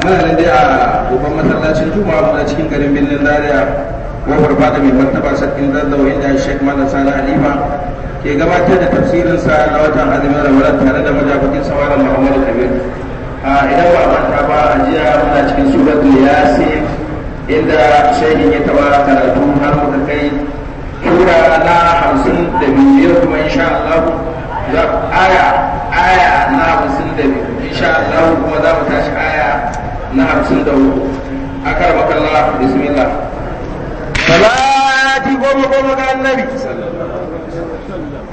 muna nan dai a babban masallacin juma'a muna cikin garin birnin zaria kofar fada mai martaba sarkin zazzau inda shek malam sani halima ke gabatar da tafsirinsa na watan azumin ramadan tare da majabakin sawaran muhammadu kabir. Idan ba manta ba a jiya muna cikin suratul yasin inda shaidin ya taba karatu har muka kai sura na 52 kuma insha Allah za aya na 52 insha Allah kuma za mu tashi aya na 54. akar makalla bismillah. salati goma ga annabi sallallahu alaihi wasallam.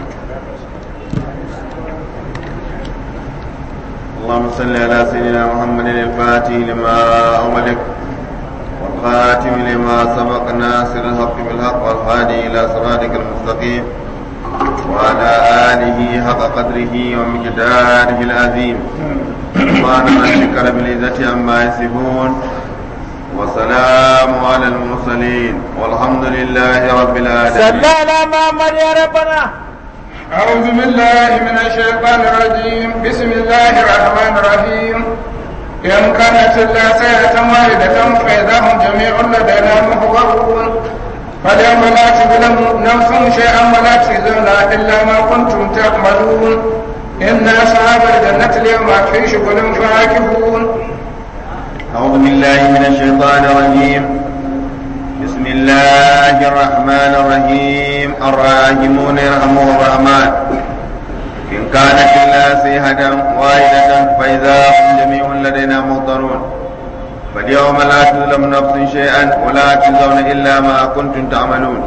اللهم صل على سيدنا محمد الفاتح لما أغلق والخاتم لما سبق ناصر الحق بالحق والهادي إلى صراطك المستقيم وعلى آله حق قدره ومقداره العظيم. سبحان ربك رب العزة عما يصفون وسلام على المرسلين والحمد لله رب العالمين. صلى على محمد يا ربنا. أعوذ بالله من الشيطان الرجيم. بسم الله الرحمن الرحيم. إن كانت إلا سيئة واحدة فإذا هم جميع لدينا محضرون فاليوم لا تظلم نفس شيئا ولا تجزون إلا ما كنتم تعملون إن أصحاب الجنة اليوم في شغل فاكهون. أعوذ بالله من الشيطان الرجيم. بسم الله الرحمن الرحيم. الراحمون يرحمهم الرحمن. إن كانت إلا صيحة واحدة فإذا هم جميع لدينا محضرون فاليوم لا تظلم نفس شيئا ولا تجزون إلا ما كنتم تعملون.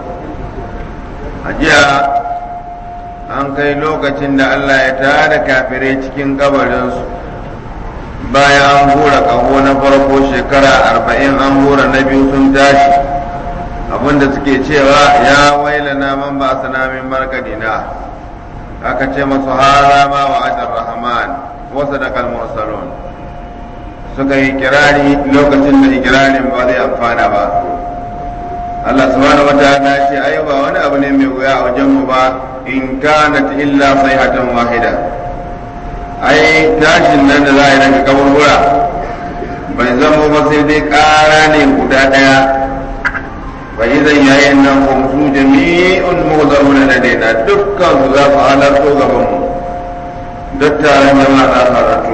أجاء an kai lokacin da Allah ya tada kafirai cikin kabarinsu bayan an hura kaho na farko shekara 40 an hura na biyu sun tashi abinda suke cewa ya wailana man ba sana min markadina aka ce masu hara ma wa ajar rahman wa sadaqal mursalun suka yi kirari lokacin da ikirarin ba zai amfana ba. Allah subhanahu wa ta'ala ce ai ba wani abu ne mai wuya a wajen mu ba in kanat illa sayhatan wahida. Ai tashin nan da za a yi daga kaburbura bai zama ba sai dai ƙara ne guda ɗaya. Bai zan yayin nan kumsu jami'un muhdaruna ladaina dukkan su za su halarto gaban mu. Duk taron jama'a za su halarto.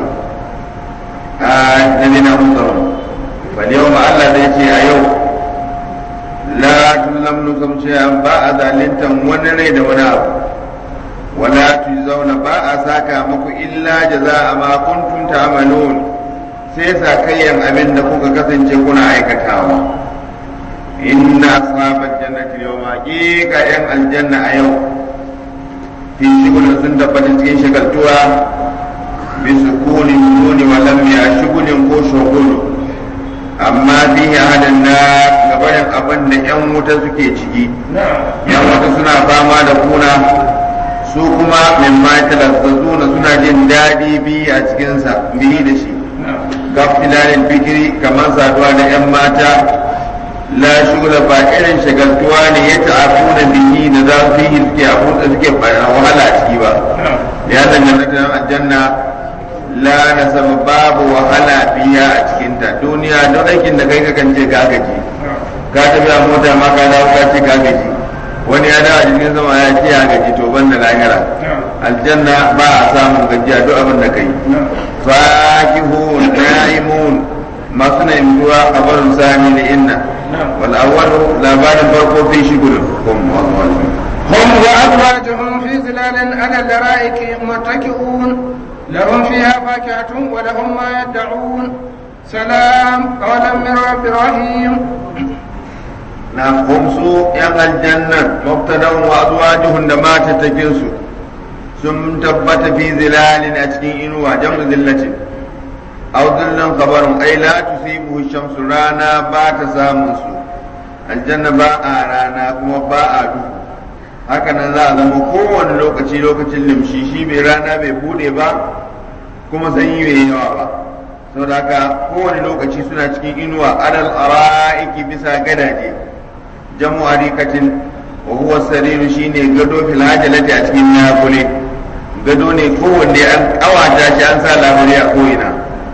Ladina muhdarun. Bal yau ma Allah zai ce a yau la tuzlam nusam shay'an ba a zalintan wani rai da wani abu wala tujzauna ba a saka muku illa jaza'a ma kuntum ta'malun sai sakayyan abin da kuka kasance kuna aikatawa. inna ashabal jannati yawma haqiqa yan aljanna a yau fi shugulin sun tabbata cikin shagaltuwa bi sukunin nuni wa lam ya shugulin ko shugulu amma fihi ahadan na gabanin abin da yan wuta suke ciki. Yan wuta suna fama da kuna su kuma min ma talazzazuna suna jin daɗi biyu a cikinsa biyu da shi gafilalin fikiri kamar saduwa da yan mata la shugula ba irin shagaltuwa ne ya ta'afuna bihi da za su yi suke wahala a ciki ba. Ya danganta aljanna la nasaba babu wahala biya a cikinta. Duniya don aikin da kai kakan ce ka gaji ka tafi a mota ma ka dawo ka ce ka gaji wani ya dawo a jirgin sama ya ce ya gaji to ban da lahira. Aljanna ba a samun gajiya duk abin da kai. Fakihun na'imun masu naimuwa a barin sami da inna wal awwalu labarin farko fi shigulun هم وأزواجهم في ظلال على الأرائك متكئون لهم فيها فاكهة ولهم ما يدعون سلام قولا من رب رحيم. نعم خمسوا يا الجنة مبتدا وأزواجهن ما تتكنسوا ثم تبت في ظلال أتكين وجمع ذلة أو ظل خبر أي لا تصيبه الشمس رانا بات سامنسو الجنة باء رانا كما باء haka nan za a zama kowane lokacin limshi shi bai rana bai bude ba kuma sanyi bai yawa ba saboda haka kowane lokaci suna cikin inuwa adal ara'iki bisa gadaje jamu arikatin wa huwa sariru shine gado fil hajalati a cikin yakule gado ne kowanne an kawata shi an sa labari a ko'ina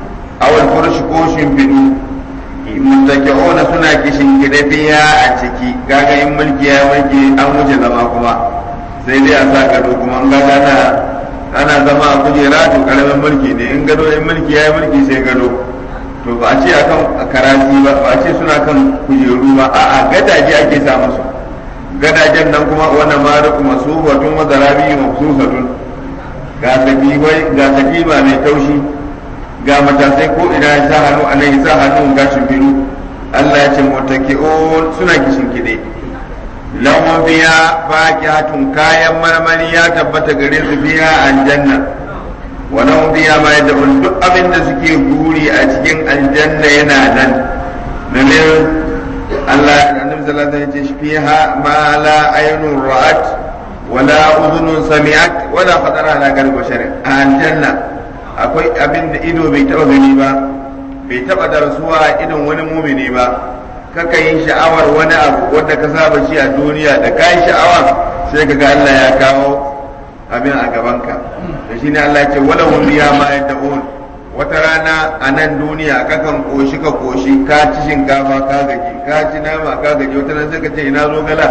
awal furush ko shimfiɗu muttaki'una suna kishin gidafiya a ciki gaga in mulki ya mulki an wuce zama kuma sai dai a sa gado kuma an gaga ana zama a kujera to karamin mulki ne in gado in mulki ya mulki sai gado to ba a ce akan karasi ba a ce suna kan kujeru ba a'a gadaje ake sa musu gadajen nan kuma wannan maruku masufatun wa zarabi mabsusatun ga katiba mai taushi ga matasai ko ina ya sa hannu a nan ya sa hannu ga shimfiru Allah ya ce mutaki'un suna kishin kide lahum fiha faqihatun kayan marmari ya tabbata gare su fiha aljanna wa lahum fiha ma yad'un duk abin da suke guri a cikin aljanna yana nan domin Allah annabi sallallahu alaihi wasallam ya ce fiha ma la aynun ra'at wala udhunun sami'at wala khatara ala qalbi basharin aljanna akwai abin da ido bai taba gani ba bai taba darsuwa a idon wani mumini ba kaka yin sha'awar wani abu wanda ka saba shi a duniya da kai sha'awa sai kaga Allah ya kawo abin a gabanka da shine Allah ya ce wala hum biya ma yad'un wata rana a nan duniya kakan koshi ka koshi ka ci shinkafa ka gaji ka ci nama ka gaji wata rana sai ka ce ina zo gala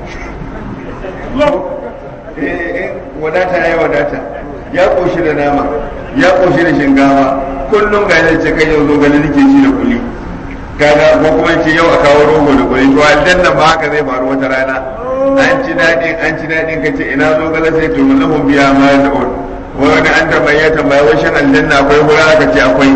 wadata ya wadata ya koshi da nama ya koshi da shinkafa kullum ga yana ce kai yau zo gani nake ci da kuli kaga ko kuma ce yau a kawo rogo da kuli to aljanna ba haka zai faru wata rana an ci dadin ka ce ina zo gala sai to lahum biya ma da'un wani an tambaya wai shan aljanna akwai hura ka ce akwai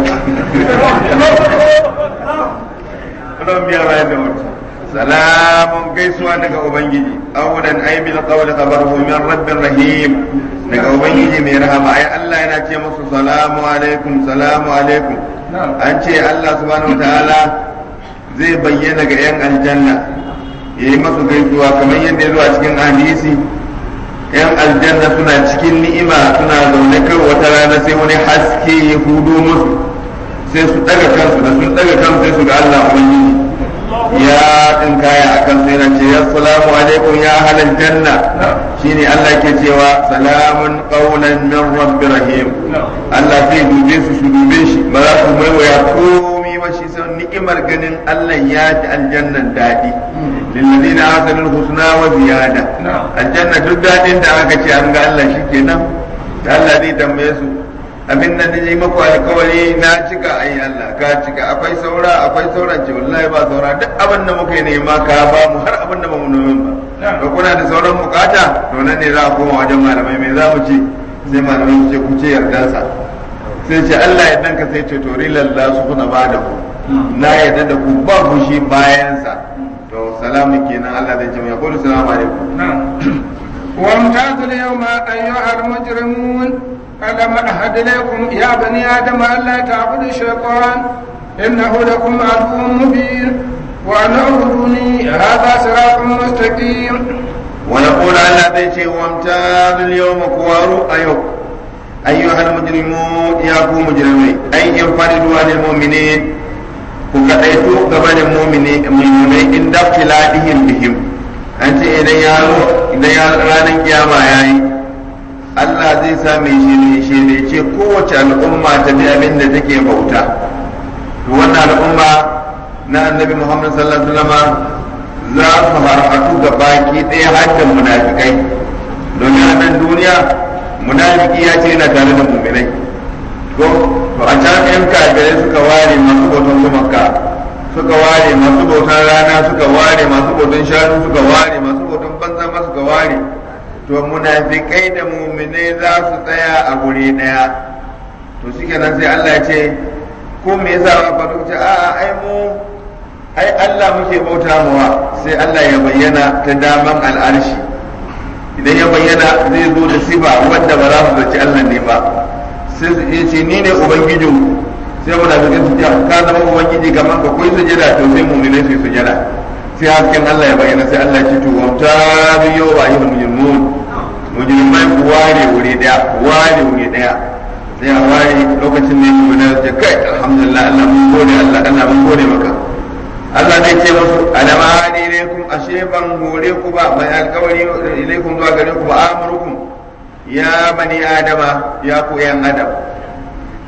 lahum biya ma da'un salamun gaisuwa daga ubangiji awudan aibil qawl khabaruhu min rabbir rahim daga ubangiji mai rahama ai Allah yana ce musu salamu alaikum an ce Allah subhanahu wataala zai bayyana ga yan aljanna yayi masu gaisuwa kamar yadda ya zo a cikin hadisi yan aljanna suna cikin ni'ima suna zaune kai wata rana sai wani haske ya hudo musu sai su daga kansu da sun daga kansu sai su ga Allah ubangiji ya kaya a kan sai na ce assalamu alaikum ya halal janna shine Allah ke cewa salamun qawlan min rabbir rahim Allah sai dube su dube shi ba za su mai waya komi ba shi sai ni'imar ganin Allah ya ji aljannan dadi lil ladina hasanul husna wa ziyada aljanna duk dadin da aka ce an ga Allah shikenan Allah zai tambaye su abin nan da yi maku alkawari na cika ayi Allah ka cika akwai sauran ce wallahi ba saura duk abin da muka yi nema ka ba mu har abin da ba mu nomin ba to kuna da sauran bukata to nan ne za a koma wajen malamai mai za mu ce sai malamai su ce ku ce yardansa sai ce Allah ya danka sai ce to rilalla su kuna ba da ku na yarda da ku ba ku shi bayansa to salamu kenan Allah zai ce mai kullu salamu alaikum وامتاز اليوم أيها المجرمون ألم أعهد إليكم يا بني آدم ألا تعبدوا الشيطان إنه لكم عدو مبين وأن اعبدوني هذا صراط مستقيم ونقول على ذي وامتاز اليوم كوار أيها المجرمون يا مجرمين أي انفردوا عن المؤمنين وكتيتوا قبل المؤمنين إن دخلاتهم بهم an ce idan ya ranar kiyama ya yi Allah zai sa mai shi ce kowace al'umma ta bi abin da take bauta to wannan al'umma na annabi Muhammad sallallahu alaihi wasallam za su harhatu ga baki ɗaya haddan munafikai domin a nan duniya munafiki ya ce yana tare da mu'minai to a can yan kafirai suka ware masu bautan gumaka suka ware masu bautan rana suka ware masu bautan shanu suka ware masu bautan banza ma suka ware to munafikai da mu'minai za su tsaya a guri daya to shikenan sai Allah ya ce ko me yasa ba ku ce ai Allah muke bauta mawa sai Allah ya bayyana ta daman al'arshi idan ya bayyana zai zo da sifa wanda ba za su zaci Allah ne ba sai su ce ni ne ubangijinku sai muna da su ce ka zama ubangiji kamar ka koyi sujada to sai mu'minai su sujada sai hasken Allah ya bayyana sai Allah ya ce to wamta biyo wa ayyuhal mujrimun mujrimai ku ware wuri daya sai a ware lokacin ne ku na ce kai alhamdulillah Allah mun gode Allah mun gode maka Allah zai ce musu alama hadi ilaikum ashe ban hore ku ba mai alkawari ilaikum zuwa gare ku ba amurukum ya bani adama ya ku yan adam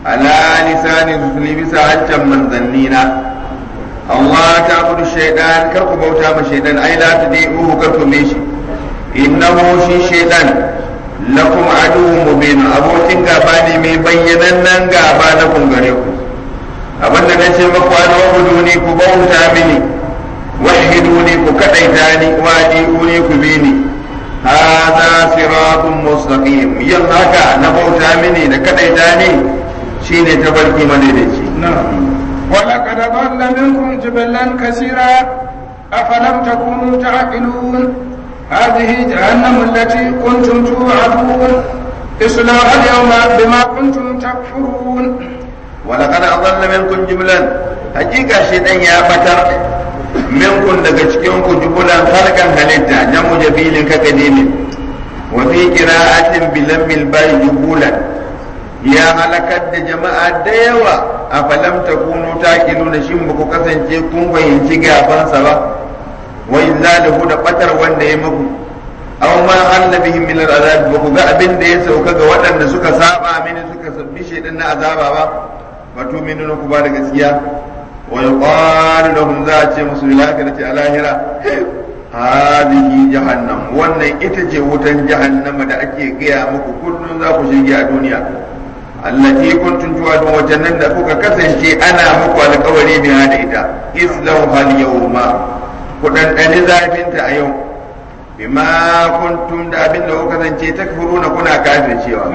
ala lisani rusuli bisa hajjan manzannina Allah ta budu shaidan kar ku bauta ma shaidan ai la tadi'uhu kar ku shi innahu shi shaidan lakum aduwwun mubin abokin gaba ne mai bayyanannen gaba na kun gare ku abinda na ce maku an wahudu ne ku bauta mini wahidu ne ku kadaita ni wadi'u ne ku bi ni hadha siratun mustaqim yin haka na bauta mini da kadaita ni shine tabarki madaidaici ولقد ضل منكم جبلا كثيرا أفلم تكونوا تعقلون هذه جهنم التي كنتم توعدون اصلوها اليوم بما كنتم تكفرون ولقد أضل منكم جبلا حقيقة شيطان يا بتر منكم daga cikin ku jubulan farkan halitta jamu jabilin kakadimi wa fi qira'atin bilamil bay jubulan ya halakar da jama'a da yawa a falam takunu taqiluna shin ba ku kasance kun fahimci gabansa ba wa illalahu da batar wanda ya muku aw ma halla bihim min al'azab ba ku ga abin da ya sauka ga waɗanda suka saba mini suka sabbi shedan na azaba ba wato minuna ku ba da gaskiya wa yuqalu lahum za a ce musu lakati alahira hadihi jahannam wannan ita ce wutan jahannama da ake gaya muku kullum za ku shige a duniya allati kuntum tu'adun wajen nan da kuka kasance ana muku alƙawari biya da ita islahu hal yawma ku dandani zafinta a yau bima kuntum da abin da kuka kasance takfuruna kuna kafircewa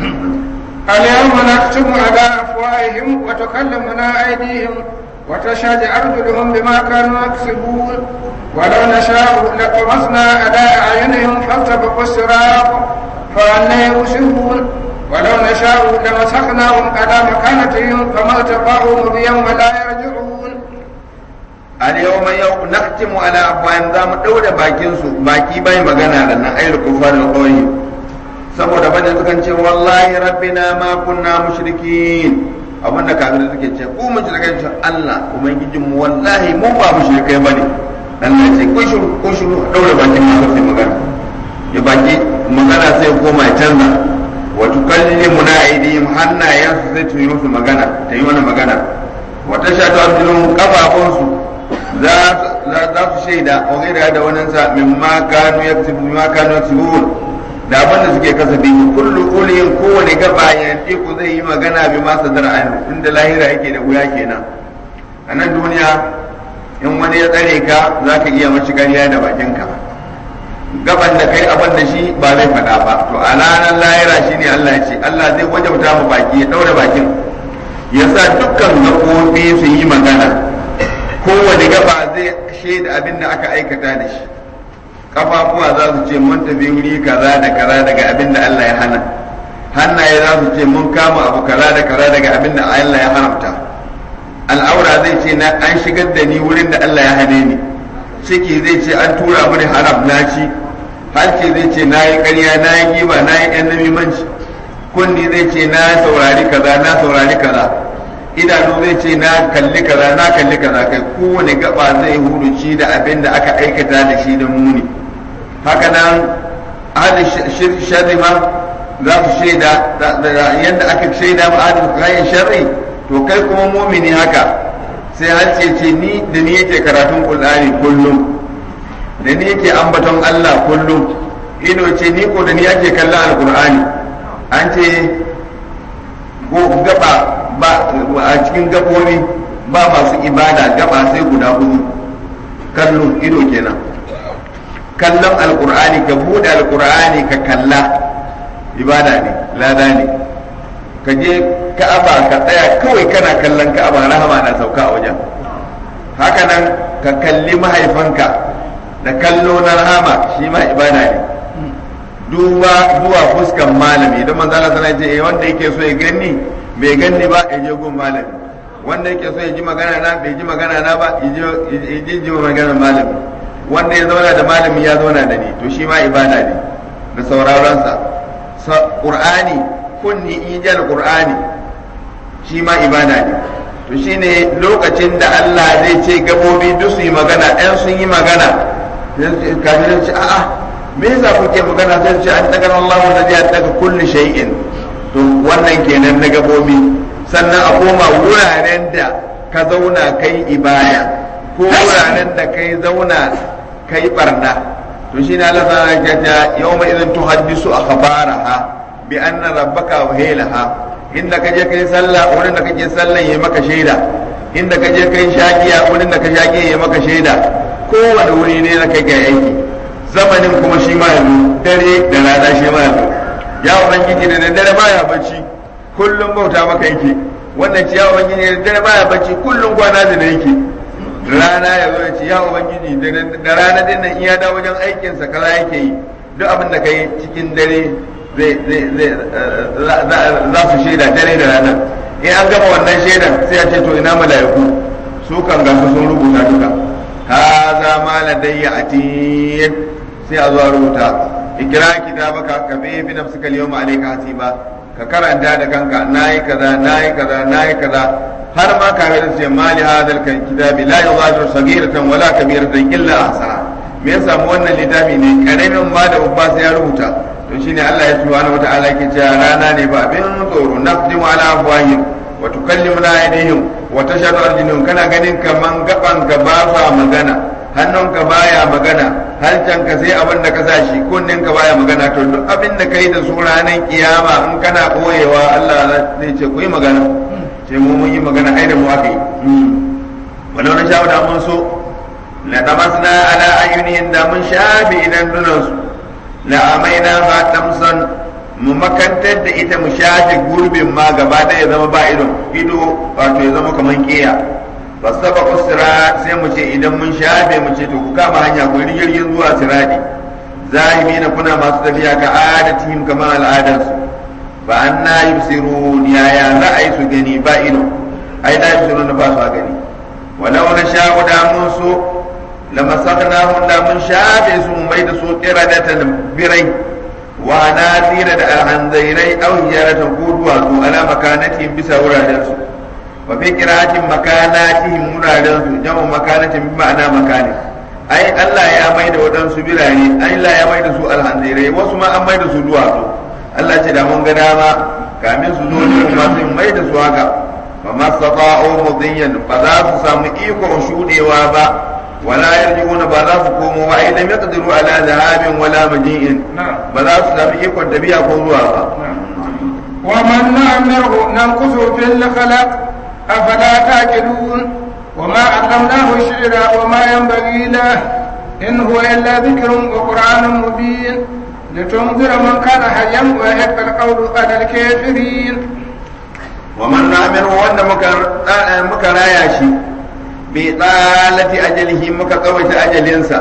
اليوم نختم على أفواههم وتكلمنا أيديهم وتشهد أرجلهم بما كانوا يكسبون ولو نشاء لطمسنا على أعينهم فالتبقوا الصراط فأنى يبصرون ولو نشاء لمسخناهم على مكانتهم فما التقاهم اليوم لا يرجعون اليوم نختم على أفواههم ذا مدولة باكي باي مغانا لنا أي الكفار القوي saboda bane sukan ce wallahi rabbina ma kunna mushrikin abinda kafir suke ce ku mushrikai ce Allah ubangijin mu wallahi mu ba mushrikai bane Allah ya ce ko shiru daure bakin ma sai magana ya baki magana sai koma ya canza wa tukallimuna aydihim hannayen su sai tuyi musu magana ta yi wani magana wa tashatu arjulun qafafunsu za su shaida wa gaira da wannan sa mimma kanu yaksubun da abin da suke kasafi kullu uliyin kowane gaba yanti ku zai yi magana bi ma sadar ayin inda lahira yake da wuya kenan a nan duniya in wani ya tsare ka za ka iya mashi ƙarya da bakinka gaban da kai abin da shi ba zai faɗa ba to a ranar lahira shine Allah ya ce Allah zai wajabta mu baki ya ɗaure bakin ya sa dukkan gaɓoɓi su yi magana kowane gaba zai shaida abin da aka aikata da shi kafafuwa za su ce mun tafi wuri kaza da kaza daga abin da Allah ya hana hannaye za su ce mun kama abu kaza da kaza daga abin da Allah ya haramta al'aura zai ce na an shigar da ni wurin da Allah ya hane ni ciki zai ce an tura mini haram na ci hanci zai ce na yi ƙarya na yi giba na yi ɗan namimanci kunni zai ce na saurari kaza idanu zai ce na kalli kaza kai kowane gaba zai huruci da abin da aka aikata da shi da muni haka nan ahli sharri ma za su shaida yadda aka shaida ma ahli kayan sharri to kai kuma mumini haka sai an ce ni da ni yake karatun Qur'ani kullum da ni yake ambaton Allah kullum ido ce ni ko da ni yake kallon alqur'ani an ce ko gaba ba a cikin gabobi ba masu ibada gaba sai guda hudu kallon ido kenan kallon alkur'ani ka bude alkur'ani ka kalla ibada ne lada ne ka je ka'aba ka tsaya kawai kana kallon ka'aba rahama na sauka a wajen haka nan ka kalli mahaifanka da kallo na rahama shi ma ibada ne duba zuwa fuskan malami idan manzo Allah sallallahu alaihi wasallam wanda yake so ya gani bai ganni ba ya je gun malami wanda yake so ya ji magana na bai ji magana na ba ya ji magana malami wanda ya zauna da malami ya zauna da ni to shi ma ibada ne da sauraronsa qur'ani kunni ijal qur'ani shi ma ibada ne to shine lokacin da Allah zai ce gabobi duk su yi magana ɗan sun yi magana kafin ce a'a me yasa kuke magana sai ce an daga Allah wanda zai daga kulli shay'in to wannan kenan na gabobi sannan a koma wuraren da ka zauna kai ibada ko wuraren da kai zauna kai barna to shine Allah ta ta yawma idan tuhaddisu akhbaraha bi anna rabbaka wahilaha inda kaje kai sallah wurin da kake sallan yayi maka shaida inda kaje kai shagiya wurin da ka shagiya yayi maka shaida kowane wuri ne da kai ga aiki zamanin kuma shi ma yanzu dare da rana shi ma yanzu ya ubangiji da dare baya bacci kullum bauta maka yake wannan ciya ubangiji da dare baya bacci kullum kwana da yake rana ya zo ya ce ya ubangiji da rana din nan iya da wajen aikinsa kaza yake yi duk abin da kai cikin dare za su shaida dare da rana in an gama wannan shaidan sai a ce to ina mala'iku su kan ga sun rubuta duka haza ma ladayya atid sai a zo a rubuta ikra kitabaka ka bi nafsika al-yawma alayka hasiba ka karanta da kanka nayi kaza nayi kaza nayi kaza har ma kafin su ce mali hadal kan kitabi la yughadiru saghiratan wala kabiratan illa ahsaha me yasa mu wannan littafi ne karamin ma da babba sai ya rubuta to shine Allah ya subhanahu wataala yake cewa rana ne ba abin tsoro naqdimu ala afwahihim wa tukallimuna aydihim wa tashhadu arjuluhum kana ganin kaman gaban ka ba sa magana hannunka baya magana ka sai abin da ka sa shi kunninka baya magana to duk abin da kai da su ranar kiyama in kana koyewa Allah zai ce ku yi magana ce mu mun yi magana ai da mu aka yi walau na sha da mun so la tamasna ala ayyunihim da mun shafi idan dunansu la amaina ba tamsan mu makantar da ita mu shafi gurbin ma gaba da ya zama ba ido wato ya zama kaman kiya fasaba usra sai mu ce idan mun shafe mu ce to ku kama hanya ku rigirgin zuwa siradi zahimi na kuna masu tafiya ka adatihim kamar al'adarsu fa anna yusirun yaya za a yi su gani ba ido ai da yusirun ba su gani walau na sha'u da mun so lamasaknahum da mun shafe su mai da su qiradatan birai wa nasira da alhanzairai aw hiyaratan ko duwatsu ala makanatihim bisa wuraren su wa fi qira'atin makanatihim wuraren su jamu makanatin bi ma'ana makani ai Allah ya mai da wadansu birane Allah ya mai da su alhanzairai wasu ma an mai da su duwatsu Allah ce da mun ga dama kamin su zo ne kuma sun mai da su haka fa mastata'u mudiyyan ba za su samu iko shudewa ba wala yarjiuna ba za su komo ba ai lam yaqdiru ala dhahabin wala maji'in ba za su samu iko tabiya ko zuwa ba wa man na'maru nanqusu fil khalaq afala ta'qilun wa ma 'allamnahu shi'ra wa ma yanbaghi lahu in huwa illa dhikrun wa qur'anun mubin لتنذر من كان حيا ويحق القول على الكافرين ومن نعمله وان مكرايا شي بطالة أجله مكتوة أجلنسا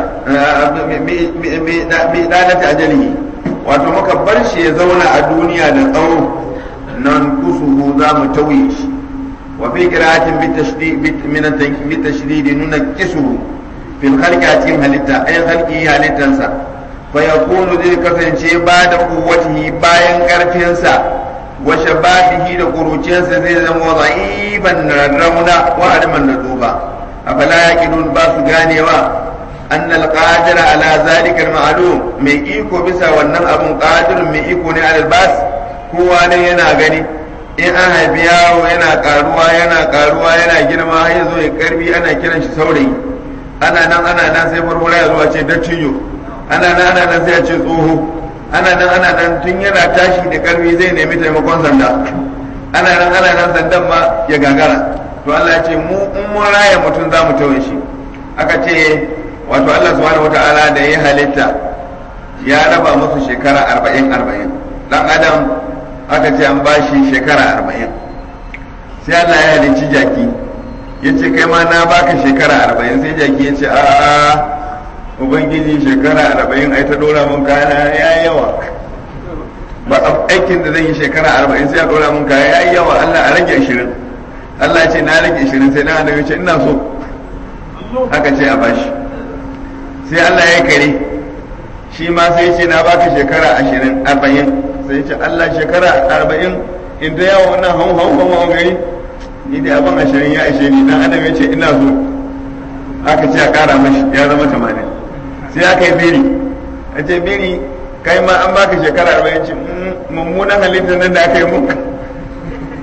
بطالة أجله wato muka bar shi ya zauna a duniya da tsawo nan kusuhu za mu tauye shi wa fi qira'atin bi tashdid nuna kisuhu fil khalqi a cikin halitta ay khalqi halittansa fayakunu zai kasance ba da kuwatihi bayan karfinsa wa shababihi da kuruciyarsa zai zama za'iban rarrauna wa harman da tsufa afala yaqilun ba su ganewa annal qadira ala zalika al-ma'lum mai iko bisa wannan abun qadirun mai iko ne alal bas kowa ne yana gani in an haifi yawo yana karuwa yana girma ya zo ya karbi ana kiran shi saurayi ana nan sai farfara ya zo a ce dattijo ana nan sai a ce tsoho ana nan tun yana tashi da karfi zai nemi taimakon sanda ana nan sandan ma ya gagara to Allah ya ce mu in mun raya mutum za mu tawaye shi aka ce wato Allah subhanahu wata'ala da ya halitta ya raba musu shekara 40 dan adam aka ce an bashi shekara 40 sai Allah ya halicci jaki ya ce kai ma na baka shekara 40 sai jaki ya ce a'a ubangiji shekara 40 ai ta dora mun kaya ya yawa ba aikin da zan yi shekara 40 sai a dora mun kaya ya yawa Allah a rage 20 Allah ya ce na rage 20 sai na annabi ce ina so aka ce a bashi sai Allah ya kare shi ma sai ce na baka shekara 40 sai ce Allah shekara 40 in da yawa wannan hau gari ni da abin 20 ya ishe ni dan adam ya ce ina so aka ce a kara mashi ya zama 80 sai aka yi biri a ce biri kai ma an baka shekara 40 ce mummunan halittar nan da aka yi muka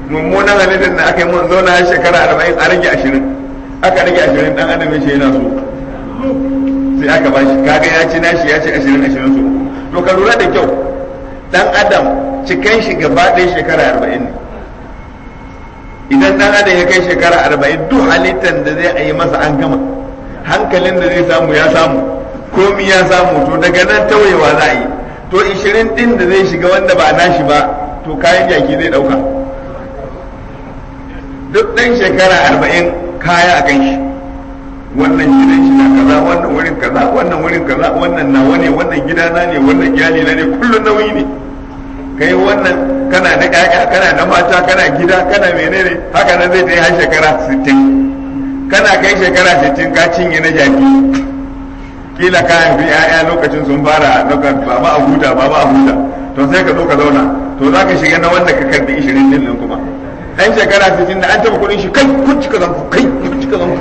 mummunan halittar da aka yi mun zauna shekara 40 a rage 20 aka rage 20 dan adam shi yana so sai aka ba shi kaga ya ci nashi ya ci 20 so to ka lura da kyau dan adam cikan shi gaba ɗaya shekara 40 ne idan dan adam ya kai shekara 40 duk halittar da zai yi masa an gama hankalin da zai samu ya samu komi ya samu to daga nan tawayewa za a yi to 20 din da zai shiga wanda ba nashi ba to kayan jaki zai dauka duk ɗan shekara 40 kaya a kan shi wannan gidan shi na kaza wannan wurin kaza wannan wurin kaza wannan nawa ne wannan gidana ne wannan iyali na ne kullun nauyi ne kai wannan kana da ƴaƴa kana da mata kana gida kana menene haka nan zai ta yi har shekara 60 kana kai shekara 60 ka cinye na jaki kila ka haifi ƴaƴa lokacin sun fara lokacin baba a huta to sai ka zo ka zauna to za ka shiga na wanda ka karbi 20 din nan kuma ɗan shekara 60 da an taba kuɗin shi kai kun cika zanku kai kun cika zanku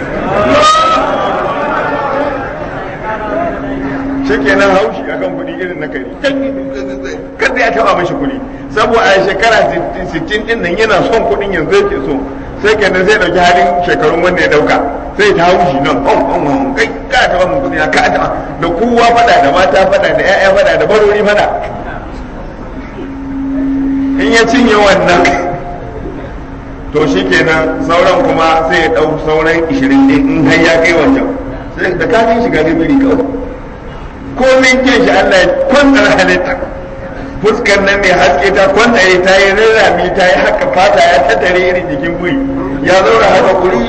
shi kenan haushi akan kuɗi irin na kari kada ya taba mashi kuɗi saboda a shekara 60 din nan yana son kuɗin yanzu yake so sai kenan sai dauki halin shekarun wanda ya dauka sai ta haushi nan kai ka taba mun kuɗi ka taba da kowa fada da mata fada da ƴaƴa fada da barori fada in ya cinye wannan to shi kenan sauran kuma sai ya ɗau sauran 20 ɗin in har ya kai wancan sai da kafin shiga biri kawai komin kyan shi Allah ya kwantar halitta fuskar nan mai haske ta kwantare ta yi rarrami ta yi haka fata ya tattare irin jikin buri ya zaura haka kuri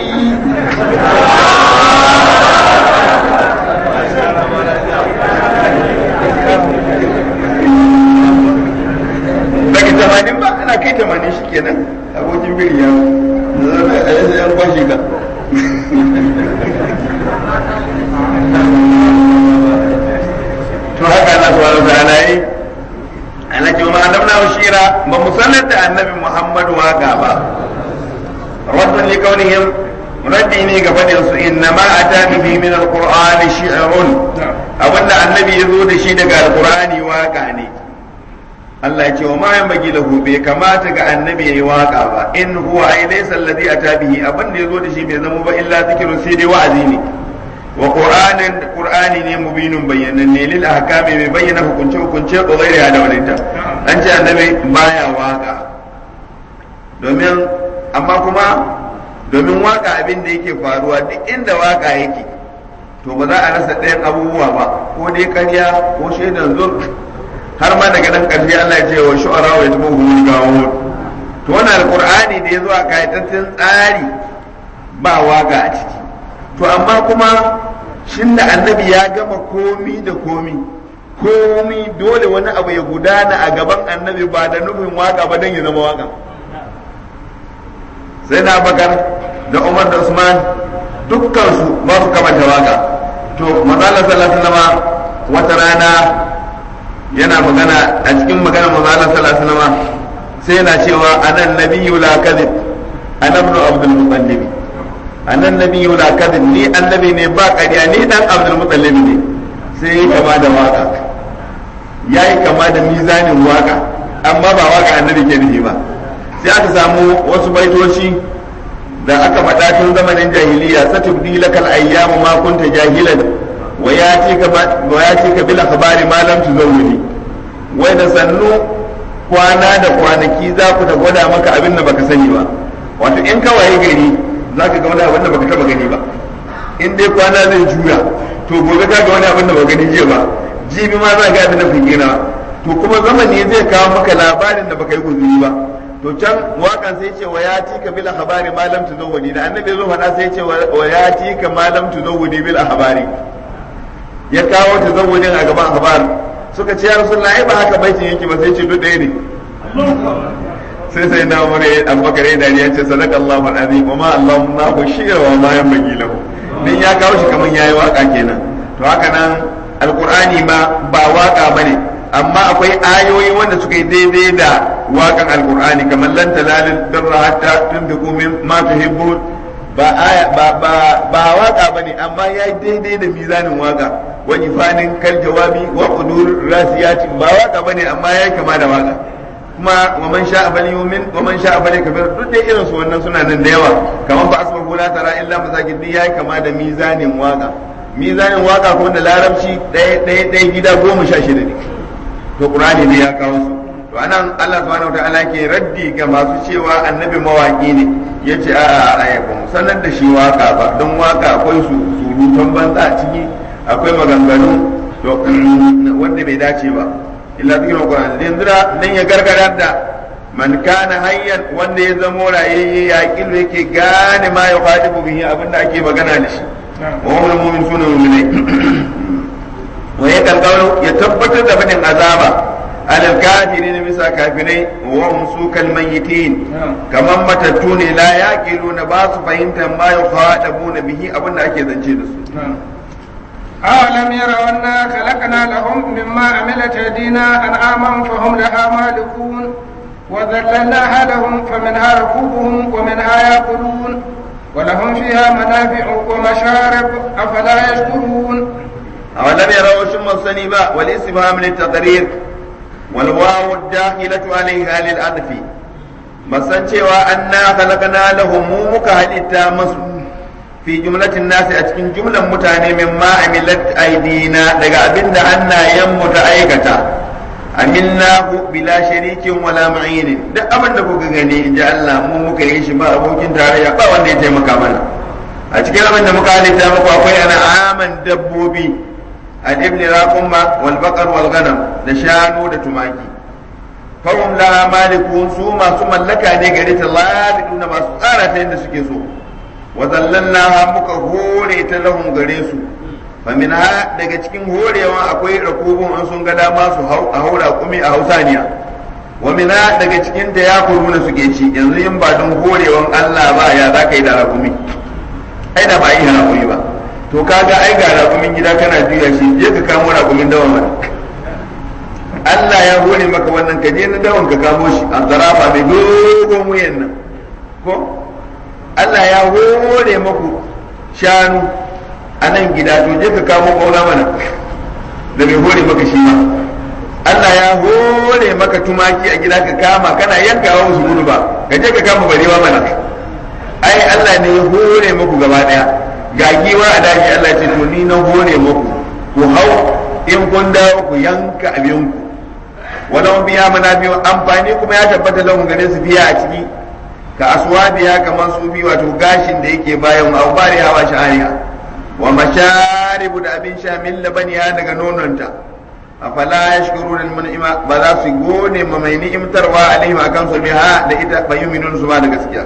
daga 80 ba ana kai 80 shi kenan abokin biri ya yan kwashi ka to haka Allah subhanahu wa ta'ala yi ana ce ma annabna shira ba mu sanar da annabi Muhammad waka ba raddan li kaunihim raddi ne ga fadin su inna ma ata bihi min alqur'ani shi'run abinda annabi ya zo da shi daga alqur'ani waka ne Allah ya ce wa ma yanbaghi lahu bai kamata ga annabi yayi waka ba in huwa laysa alladhi ata bihi abinda ya zo da shi bai zama ba illa zikrun sai dai wa'azi ne wa qur'ani ne mubinun bayyananne lil ahkami mai bayyana hukunce ko gairi da walinta an ce annabi baya waka domin waka abin da yake faruwa duk inda waka yake to ba za a rasa ɗayan abubuwa ba ko dai ƙarya ko shaidan zur har ma daga nan ƙarshe Allah ya ce wa shu'ara wa yatbuhu gawun to wannan alqur'ani da ya zo a kayataccen tsari ba waka a ciki to amma kuma shin da annabi ya gama komi da komi dole wani abu ya gudana a gaban annabi ba da nufin waka ba don ya zama waka sai na bakar da umar da usman dukkansu ba su kamata waka to manzala sallallahu alaihi wasallam wata rana yana magana a cikin magana manzala sallallahu alaihi wasallam sai yana cewa anan nabiyyu la kadhib ana ibn abdul muttalib annan nabiyyu la kadhib ni annabi ne ba ƙarya ni dan abdul muttalib ne sai yayi kama da waka yayi kama da mizanin waka amma ba waka annabi ke nufi ba sai aka samu wasu baitoci da aka faɗa tun zamanin jahiliya satubdi lakal ayyamu ma kunta jahilan wa yatika bil akhbari ma lam tuzawwidi wai da sannu kwana da kwanaki za ku da gwada maka abin da baka sani ba wato in kawai gari za ka ga wani abin da baka taba gani ba in dai kwana zai juya to gobe ka ga wani abin da baka gani jiya ba jibi ma za ka ga abin da fikira to kuma zamani zai kawo maka labarin da baka yi guzuri ba to can wakan sai ce wa yati ka bil akhbari ma lam tuzawwidi da annabi zo faɗa sai ce wa yati ka ma lam tuzawwidi bil akhbari ya kawo tuzawwidin a gaban akhbar suka ce ya rasulullahi ba haka baitin yake ba sai ce duk ɗaya ne sai na umar abubakar ya dariya ce sadaka Allahu al-azim wa ma Allahu nahu shi'ra wa ma yanbaghi lahu din ya kawo shi kaman yayi waka kenan to haka nan alqur'ani ma ba waka bane amma akwai ayoyi wanda suka yi daidai da wakan alqur'ani kamar lan talalil birra hatta tunfiqu mimma tuhibbun ba waka bane amma yayi daidai da mizanin waka wani fanin kal jawabi wa qudur rasiyati ba waka bane amma yayi kama da waka kuma wa man sha'a falyumin wa man sha'a falyakfur duk da irin su wannan suna nan da yawa kamar ba asbahu la tara illa masakin din yayi kama da mizanin waka kuma da larabci ɗaya gida 16 ne to qur'ani ne ya kawo su to anan Allah subhanahu wataala ke raddi ga masu cewa annabi mawaki ne yace a'a ba mu sanar da shi waka ba don waka akwai surutan banza a ciki akwai maganganu to wanda bai dace ba illa zikirin Qur'ani yanzu da dan ya gargadar da man kana hayyan wanda ya zama rayayye ya kilu yake gane ma ya khatibu bihi abinda ake magana da shi wa hum mu'min sunu mu'minai wa ya kalqalu ya tabbatar da fadin azaba alal kafirin bisa kafirai wa hum sukal mayyitin kaman matattu ne la yaqiluna ba su fahimta ma ya khatabuna bihi abinda ake zance da su أولم يروا أنا خلقنا لهم مما عملت أيدينا أنعاما فهم لها مالكون وذللناها لهم فمنها ركوبهم ومنها يأكلون ولهم فيها منافع ومشارب أفلا يشكرون أولم يروا شم الصنيبة والاستفهام للتقرير والواو الداخلة عليها للأنف مسنشي وأنا خلقنا لهم مكهلتا مسلم fi jumlatin nasi a cikin jumlan mutane min ma amilat aidina daga abinda hannayen mu ta aikata amilnahu bila sharikin wala ma'inin duk abin da kuka gani inji Allah mu muka yi shi ba abokin tarayya ba wanda ya taimaka mana a cikin abin da muka halitta muku akwai aman dabbobi al-ibn raqumma wal baqar wal ghanam da shanu da tumaki fahum la malikun su masu mallaka ne gare ta labiduna masu tsara ta yadda suke so wazallannaha muka hore ta lahum gare su faminha daga cikin horewa akwai rakubun an sun ga dama su haura kumi a hausaniya wa minha daga cikin ta yakuluna suke ci yanzu in ba don horewan Allah ba ya za ka yi da rakumi ai da ba yi rakumi ba to kaga ai ga rakumin gida kana juya shi je ka kamo rakumin dawan mana Allah ya hore maka wannan ka je na dawan ka kamo shi a zarafa mai dogon wuyan nan ko Allah ya hore maku shanu a nan gida to je ka kamo ƙauna mana da bai hore maka shi ma Allah ya hore maka tumaki a gida ka kama kana yankawa musu gudu ba ka je ka kama barewa mana ai Allah ne ya hore maku gaba daya ga giwa a daji Allah ce to ni na hore maku ku hau in kun dawo ku yanka abinku wala biya mana biyu amfani kuma ya tabbata lahun gare su biya a ciki ka aswabiya kamar su bi wato gashin da yake bayan aubari hawa sha'ariya wa masharibu da abin sha min labaniya daga nononta afala yashkuruna al-mun'ima ba za su gode ma mai ni'imtarwa alaihim akan su biha da ita bayyuminun su ba da gaskiya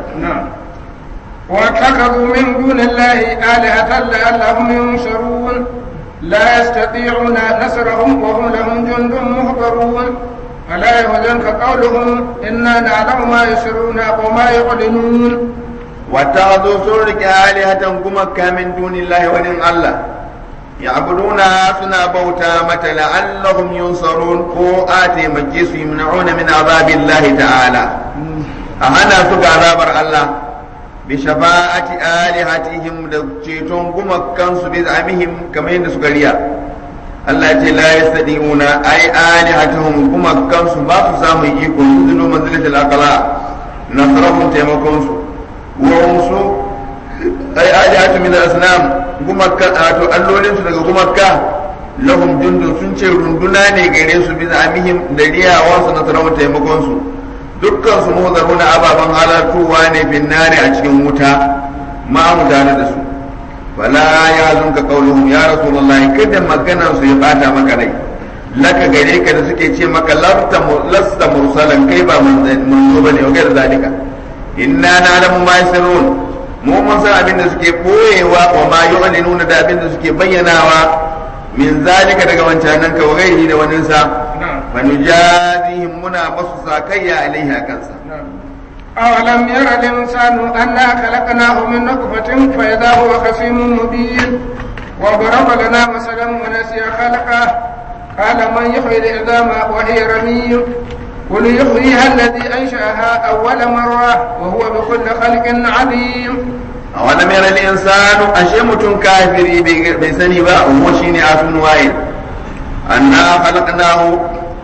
wa takazu min dunillahi alihatan la'allahum yunsarun la yastati'una nasrahum wa hum lahum jundun muhdarun فلا يحزنك قولهم إنا نعلم ما يسرون وما يعلنون واتخذوا سرك آلهة كمكا من دون الله ولن الله يعبدونها سنا بوتا متى لعلهم ينصرون كو آتي مجيس يمنعون من عذاب الله تعالى أهنا سك عذاب الله بشفاعة آلهتهم لجيتون كمكا بزعمهم كما ينسكريا Allah ce la yastadiuna ai alihatuhum kuma kansu ba su samu iko yuzulu manzilatul aqla nasrahum taimakon su wa su ai alihatu min al-asnam kuma to allolin su daga kuma ka lahum jundun sun ce runduna ne gare su bi zamihim da riyawan su nasrahum taimakon su dukkan su muzaruna ababan halatuwa ne finnare a cikin wuta ma mu tare da su wala ya zunka qauluhum ya rasulullahi kada maganar su ya bata maka rai laka gare ka da suke ce maka lasta mursalan kai ba manzo bane wa gaira zalika inna na'lamu ma yasrun mu mun san abin da suke boyewa wa ma yu'linuna da abin da suke bayyanawa min zalika daga wancanan ka wa gairi da wannan sa fa nujazihim muna basu sakayya alaiha kansa أولم ير الإنسان أنا خلقناه من نطفة فإذا هو خصيم مبين وضرب لنا مثلا ونسي خلقه قال من يحيي العظام وهي رميم قل يحييها الذي أنشأها أول مرة وهو بكل خلق عليم أولم ير الإنسان أشمت كافري بسني با وشيني أسن واحد أنا خلقناه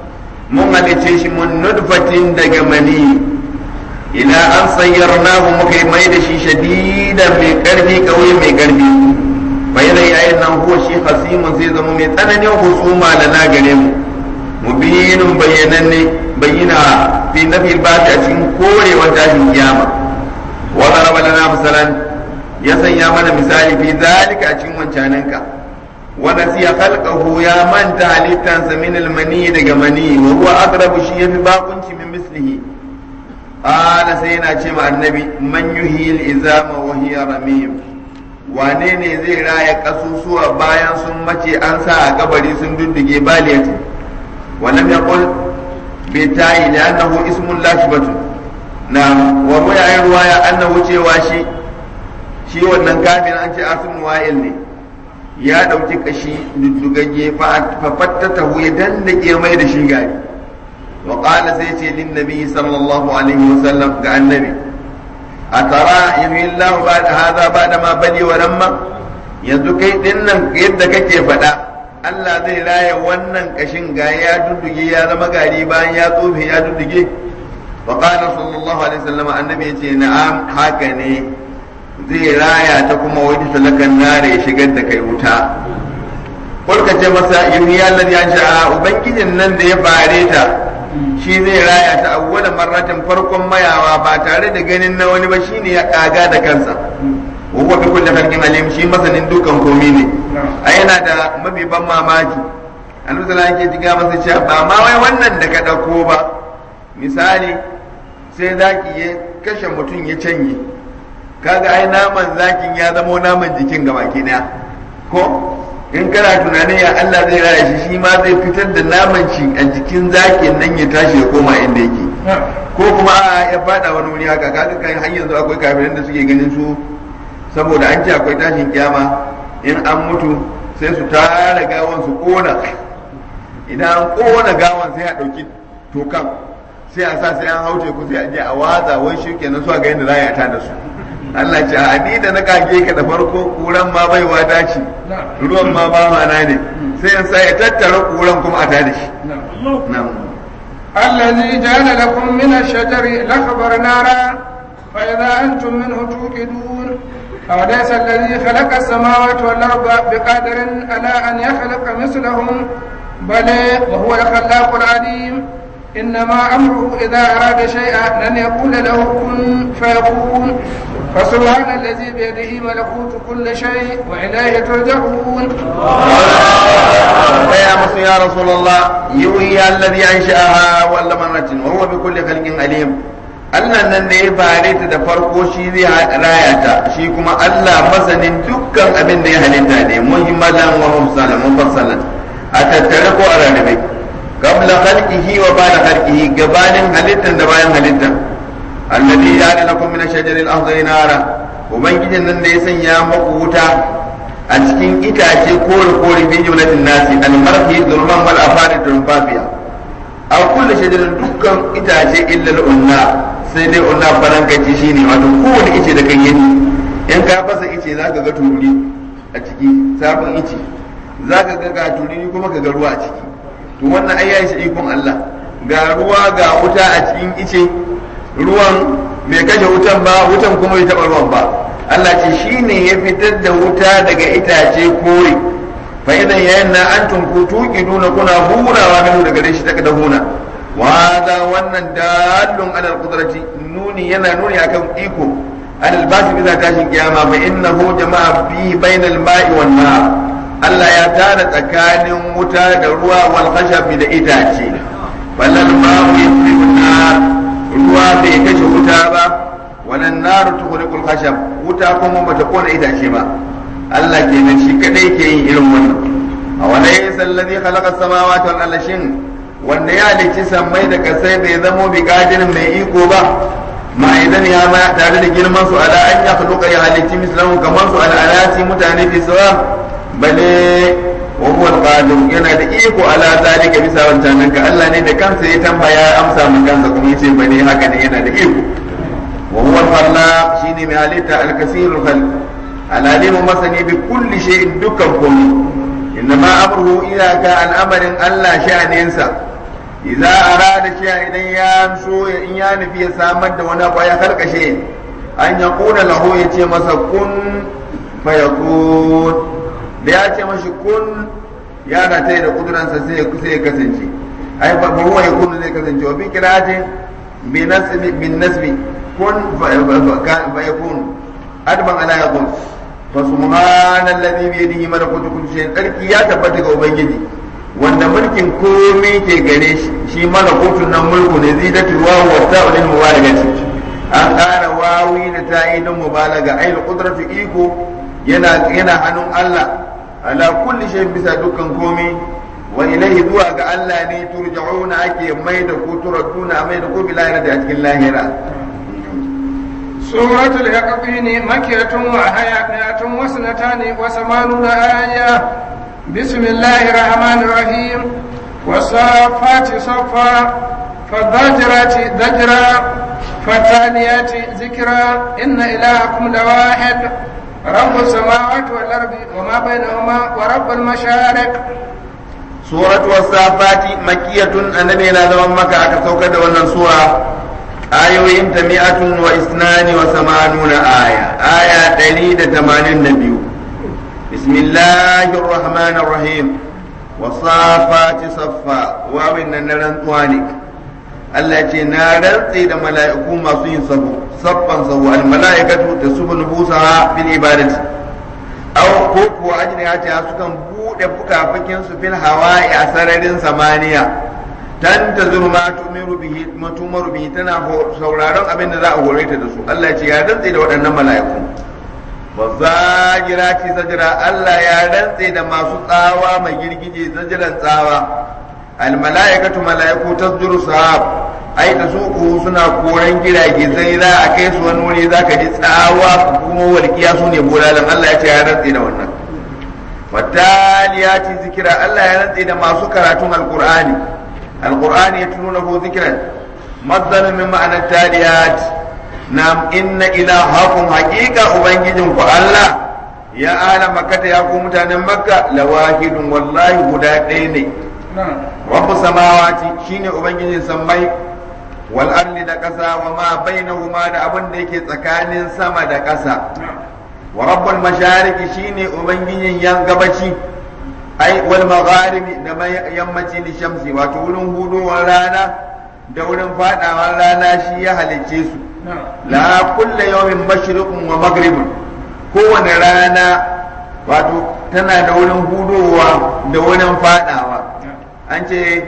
mun halice shi mun nutfatin daga mani ila an sayyarnahu muka mai da shi shadidan mai karfi kauye mai karfi bayyana yayin nan ko shi hasimun zai zama mai tsananin husuma da na gare mu mubinun bayyana fi nafi ba a cikin korewar tashin kiyama wa daraba lana misalan ya sanya mana misali fi zalika a cikin wancananka wa nasiya khalqahu ya manta halittansa min almani daga mani wa huwa aqrabu shi yafi bakunci min mislihi ana sai yana ce ma annabi man yuhil izama wa hiya ramim wane ne zai raya kasusuwa bayan sun mace an sa a kabari sun dudduge baliyati ولم يقل بالتاء لأنه اسم لا شبه نعم وروي رواية أنه شيء shi wannan kafin an ce asimin wa'il ne ya ɗauki kashi duddugagge fafattata ya dandake mai da shi gari wa qala sai ce lin nabi sallallahu alaihi wasallam ga annabi atara yuhi Allah ba'da hadha ba'da ma bali wa lamma yanzu kai dinnan yadda kake faɗa Allah zai raya wannan kashin ga ya dudduge ya zama gari bayan ya tsofe ya dudduge wa qala sallallahu alaihi wasallam annabi yace na'am haka ne zai raya ta kuma wani talakan nare ya shigar da kai wuta kulka ce masa yuhi alladhi ansha ubangijin nan da ya fare ta shi zai raya ta awwala marratin farkon mayawa ba tare da ganin na wani ba shine ya kaga da kansa wa bi kulli khalqin alim shi masanin dukan komai ne a yana da mafi ban mamaki annabi sallallahu alaihi wasallam yake masa cewa ba ma wai wannan da ka dauko ba misali sai zaki ya kashe mutum ya canye kaga ai naman zakin ya zama naman jikin gabaki daya ko in kana tunanin ya Allah zai raya shi ma zai fitar da naman shi a jikin zakin nan ya tashi ya koma inda yake ko kuma ya fada wani wuri haka kaga kan har yanzu akwai kafirin da suke ganin su saboda an ce akwai tashin kiyama in an mutu sai su tara gawan su kona idan an kona gawan sai a ɗauki tokan sai a sa sai an haute ku sai a je a watsa wai shi kenan su a ga yadda za a ta da su Allah ce a ni da na kage ka da farko kuran ma bai wata ce ruwan ma ba mana ne sai in sa ya tattara kuran kuma a ta da shi الذي جعل لكم من الشجر الأخضر نارا فإذا أنتم منه توقدون أوليس الذي خلق السماوات والأرض بقادر على أن يخلق مثلهم بل وهو الخلاق العليم إنما أمره إذا أراد شيئا أن يقول له كن فيكون فسبحان الذي بيده ملكوت كل شيء وإليه ترجعون يا رسول الله يوحي الذي أنشأها ولا مرة وهو بكل خلق عليم Allah nan da ya fare ta da farko shi zai raya ta shi kuma Allah masanin dukkan abin da ya halitta ne muhimmalan wa mufassalan a tattare ko a rarrabe qabla khalqihi wa ba'da khalqihi gabanin halittan da bayan halittan alladhi ja'ala lakum min ash-shajari al-akhdari nara ubangijin nan da ya sanya muku wuta a cikin itace kore bi jumlatin nasi al-marhi dhulman wal afari tunfafiya a kullu shajarin dukkan itace illa al-unna sai dai unna farankaci shine wato kowane ice da kan yi in ka fasa ice zaka ga turi a ciki sabon ice zaka ga turi kuma ka ga ruwa a ciki to wannan ai yayi shi ikon Allah ga ruwa ga wuta a cikin ice ruwan bai kashe wutan ba wutan kuma bai taba ruwan ba Allah ce shine ya fitar da wuta daga itace kore fa idan yayin na antum tuqiduna kuna hurawa minhu daga shi take da huna وهذا wannan dalun ala alqudrati nuni yana nuni akan iko al basi bisa tashin kiyama fa innahu jama'a fi bainal ma'i wan nar Allah ya tara tsakanin wuta da ruwa wal khashabi da itace balal ma'u yusrifu nar ruwa bai kashe wuta ba wannan nar tukhriqul khashab wuta kuma bata kona itace ba Allah kenan shi kadai ke yin irin wannan awalaysa alladhi khalaqa as-samawati wal ardi wanda ya halicci sammai da kasai bai zamo bi kadirin mai iko ba ma idan ya ma tare da girman su ala an ya khluqa ya halicci mislahu kamar su al'alati mutane fi sawa bale wa huwa al-qadir yana da iko ala zalika bisa wancan ka Allah ne da kansa ya tambaya amsa mun kansa kuma yace bane haka ne yana da iko wa huwa al-khallaq shine mai halitta al-kasir al-khalq al-alim masani bi kulli shay'in dukkan komai إنما أمره إذا كان أمر الله شأنينسا idza arada shay'a idan ya so in ya nufi ya samar da wani abu ya karkashe an ya kula lahu ya ce masa kun fayakun da ya ce mashi kun ya na tayi da kuduransa sai ya kasance ai ba huwa ya kun zai kasance wa bi kirati bin nasbi kun fayakun adban ala yakun fa subhanallazi bi yadihi malakutu kulli shay'in tsarki ya tabbata ga ubangiji wanda mulkin komai ke gare shi shi malakutun nan mulku ne zidatu wa ta'ulil mubalagati an ƙara wawi da ta'idin mubalaga ai qudratu iko yana hannun Allah ala kulli shay bisa dukkan komai wa ilayhi zuwa ga Allah ne turja'una ake mai da ku turaduna mai da ku bilahira da cikin lahira suratul yaqin makkiyatun wa hayatun wa sanatani wa samanuna aya bismillahir rahmanir rahim wasafati safa fadajirati dajra fataniyati zikra inna ilahakum lawahid rabbus samawati wal ardi wama bainahuma wa rabbul mashariq suratu wasafati makkiyatun annabi na zaman maka aka saukar da wannan sura ayoyin ta mi'atun wa isnani wa samanuna aya 182 bismillahir rahmanir rahim wasafati saffa wa inna rantsuwa ne Allah ce na rantsi da mala'iku masu yin saffan sahu al mala'ikatu tasubul busa fil ibadati aw ko kuwa ajnihata sukan bude fukafukin su fil hawa'i a sararin samaniya tan tazuru ma tumiru bihi tana sauraron abin da za a hore ta da su Allah ce ya rantsi da waɗannan mala'iku wa zajirati zajra Allah ya rantsi da masu tsawa mai girgije zajran tsawa al mala'ikatu mala'iku tasjuru sahab ai da su suna koren girage zai za a kai su wani wuri za ka ji tsawa kuma walƙiya su ne bulalan Allah ya ce ya rantsi da wannan fataliyati zikira Allah ya rantsi da masu karatun alqur'ani ya tuno lahu zikran mazalun min ma'anar taliyat nam inna ilahakum haqiqa ubangijin ku Allah ya ala makkata ya ku mutanen makka lawahidun wallahi guda ɗaya ne rabbus samawati shine ubangijin sammai wal ardi da ƙasa wa ma bainahuma da abin da yake tsakanin sama da ƙasa wa rabbul mashariqi shine ubangijin yan gabaci ai wal magharibi da yammaci li shamsi wato wurin hudowar rana da wurin fadawar rana shi ya halicce su la kullu yawmin mashriqun wa maghribun kowane rana wato tana da wurin hudowa da wurin fadawa an ce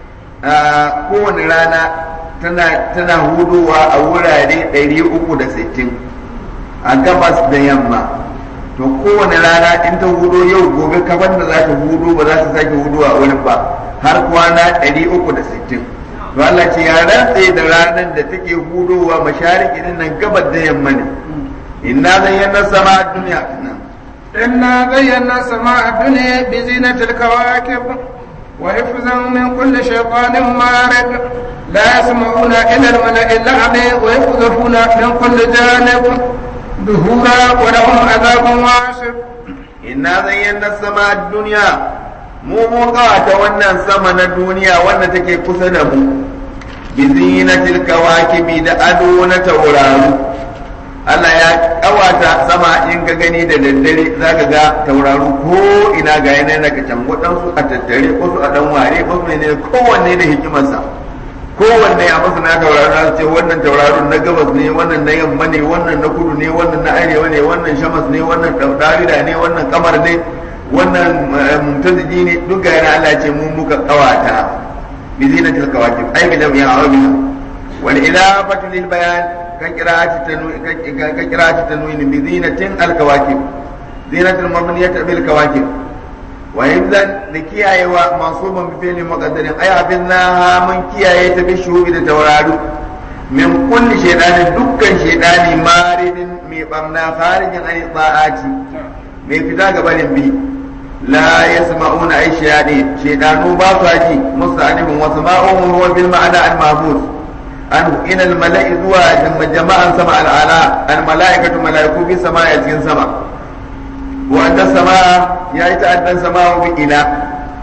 kowane rana tana hudowa a wurare 360 a gabas da yamma to kowane rana in ta hudo yau gobe kafan da za ta hudo ba za ta sake hudowa a wurin ba har kwana 360 to Allah ce ya rantse da ranar da take hudowa mashariki din nan gabas da yamma ne inna zayyana sama duniya nan inna zayyana sama dunya bi zinatil kawakib وحفظا من كل شيطان مارد لا يسمعون إلى الملأ الأعلى ويقذفون من كل جانب ظهورا ولهم عذاب واصب إنا زينا السماء الدنيا mu ƙawata wannan sama na duniya wanda take kusa da mu bi zinatil kawakibi da ado na tauraro Allah ya ƙawata sama in ka gani da daddare zaka ga tauraro ko ina ga yana daga can waɗansu a tattare wasu a dan ware wasu ne kowanne da hikimarsa kowanne a masu na tauraro ce wannan tauraron na gabas ne wannan na yamma ne wannan na kudu ne wannan na arewa ne wannan shamas ne wannan darida ne wannan kamar ne wannan mutaziji ne duk ga yana Allah ce mu muka ƙawata bi zinatil kawakib ai bi jami'a arabiya wal ilafatu lil bayan كقراءة تنوين بزينة الكواكب زينة المبنية بالكواكب وإذا لكياي ومنصوب بفعل مقدر أي حفظناها من كياي بالشهود التوراد من كل شيطان دكا شيطان مارد مبمنا خارج عن الطاعات من فتاة قبل به لا يسمعون أي شيطان باطاجي مستعنف وسماعهم هو بالمعنى المحفوظ an inal mala'i zuwa jama'an sama al'ala al mala'ikatu mala'iku bi sama ya cikin sama wa anta sama ya yi ta'addan sama wa ila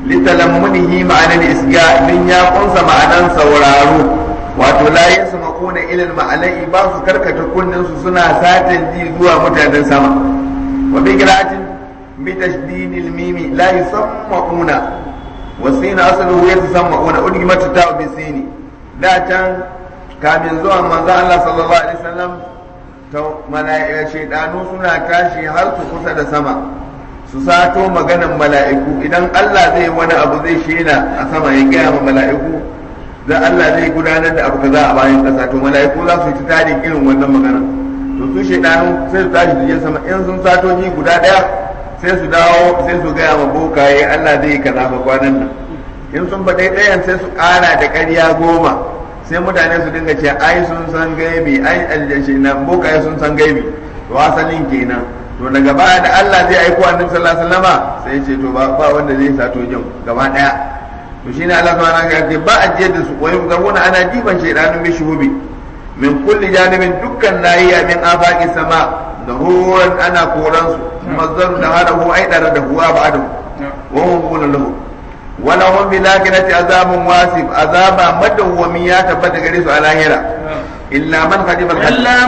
litalammunihi ma'anar isga din ya kunsa ma'anan sauraro wato la yasma'una ila al-ma'ala'i ba su karkata kunnen su suna satan ji zuwa mutanen sama wa bi qira'atin bi tashdidil mimi la yusamma'una wa sin asluhu yatasamma'una udgimat ta'u bi sini da can kamin zuwa manzo Allah sallallahu alaihi wasallam to mala'ika shaydanu suna tashi har su kusa da sama su sato maganan mala'iku idan Allah zai wani abu zai shela a sama ya gaya ma mala'iku da Allah zai gudanar da abu kaza a bayan kasa to mala'iku za su yi tarin irin wannan magana to su shaidanu sai su tashi su je sama in sun sato ji guda daya sai su dawo sai su gaya ma bokaye Allah zai yi kaza fa kwanan nan in sun faɗai ɗayan sai su ƙara da ƙarya 10 sai mutane su dinga ce ai sun san gaibi ai aljashi na bokaye sun san gaibi to asalin kenan to daga baya da Allah zai aiko annabi sallallahu alaihi wasallama sai ya ce to ba wanda zai sato jin gaba daya to shine Allah subhanahu wa ta'ala ce ba a jiyar da su wani gabuna ana jiban shaydanun bi shuhubi min kulli janibin dukkan nahiya min afaqi sama da ruwan ana koran su mazdar da hadahu aidara da huwa ba'du wa hum qulun lahu wala hum bil akhirati azabun wasif azaba madawwami ya tabbata gare su a lahira illa man khadifa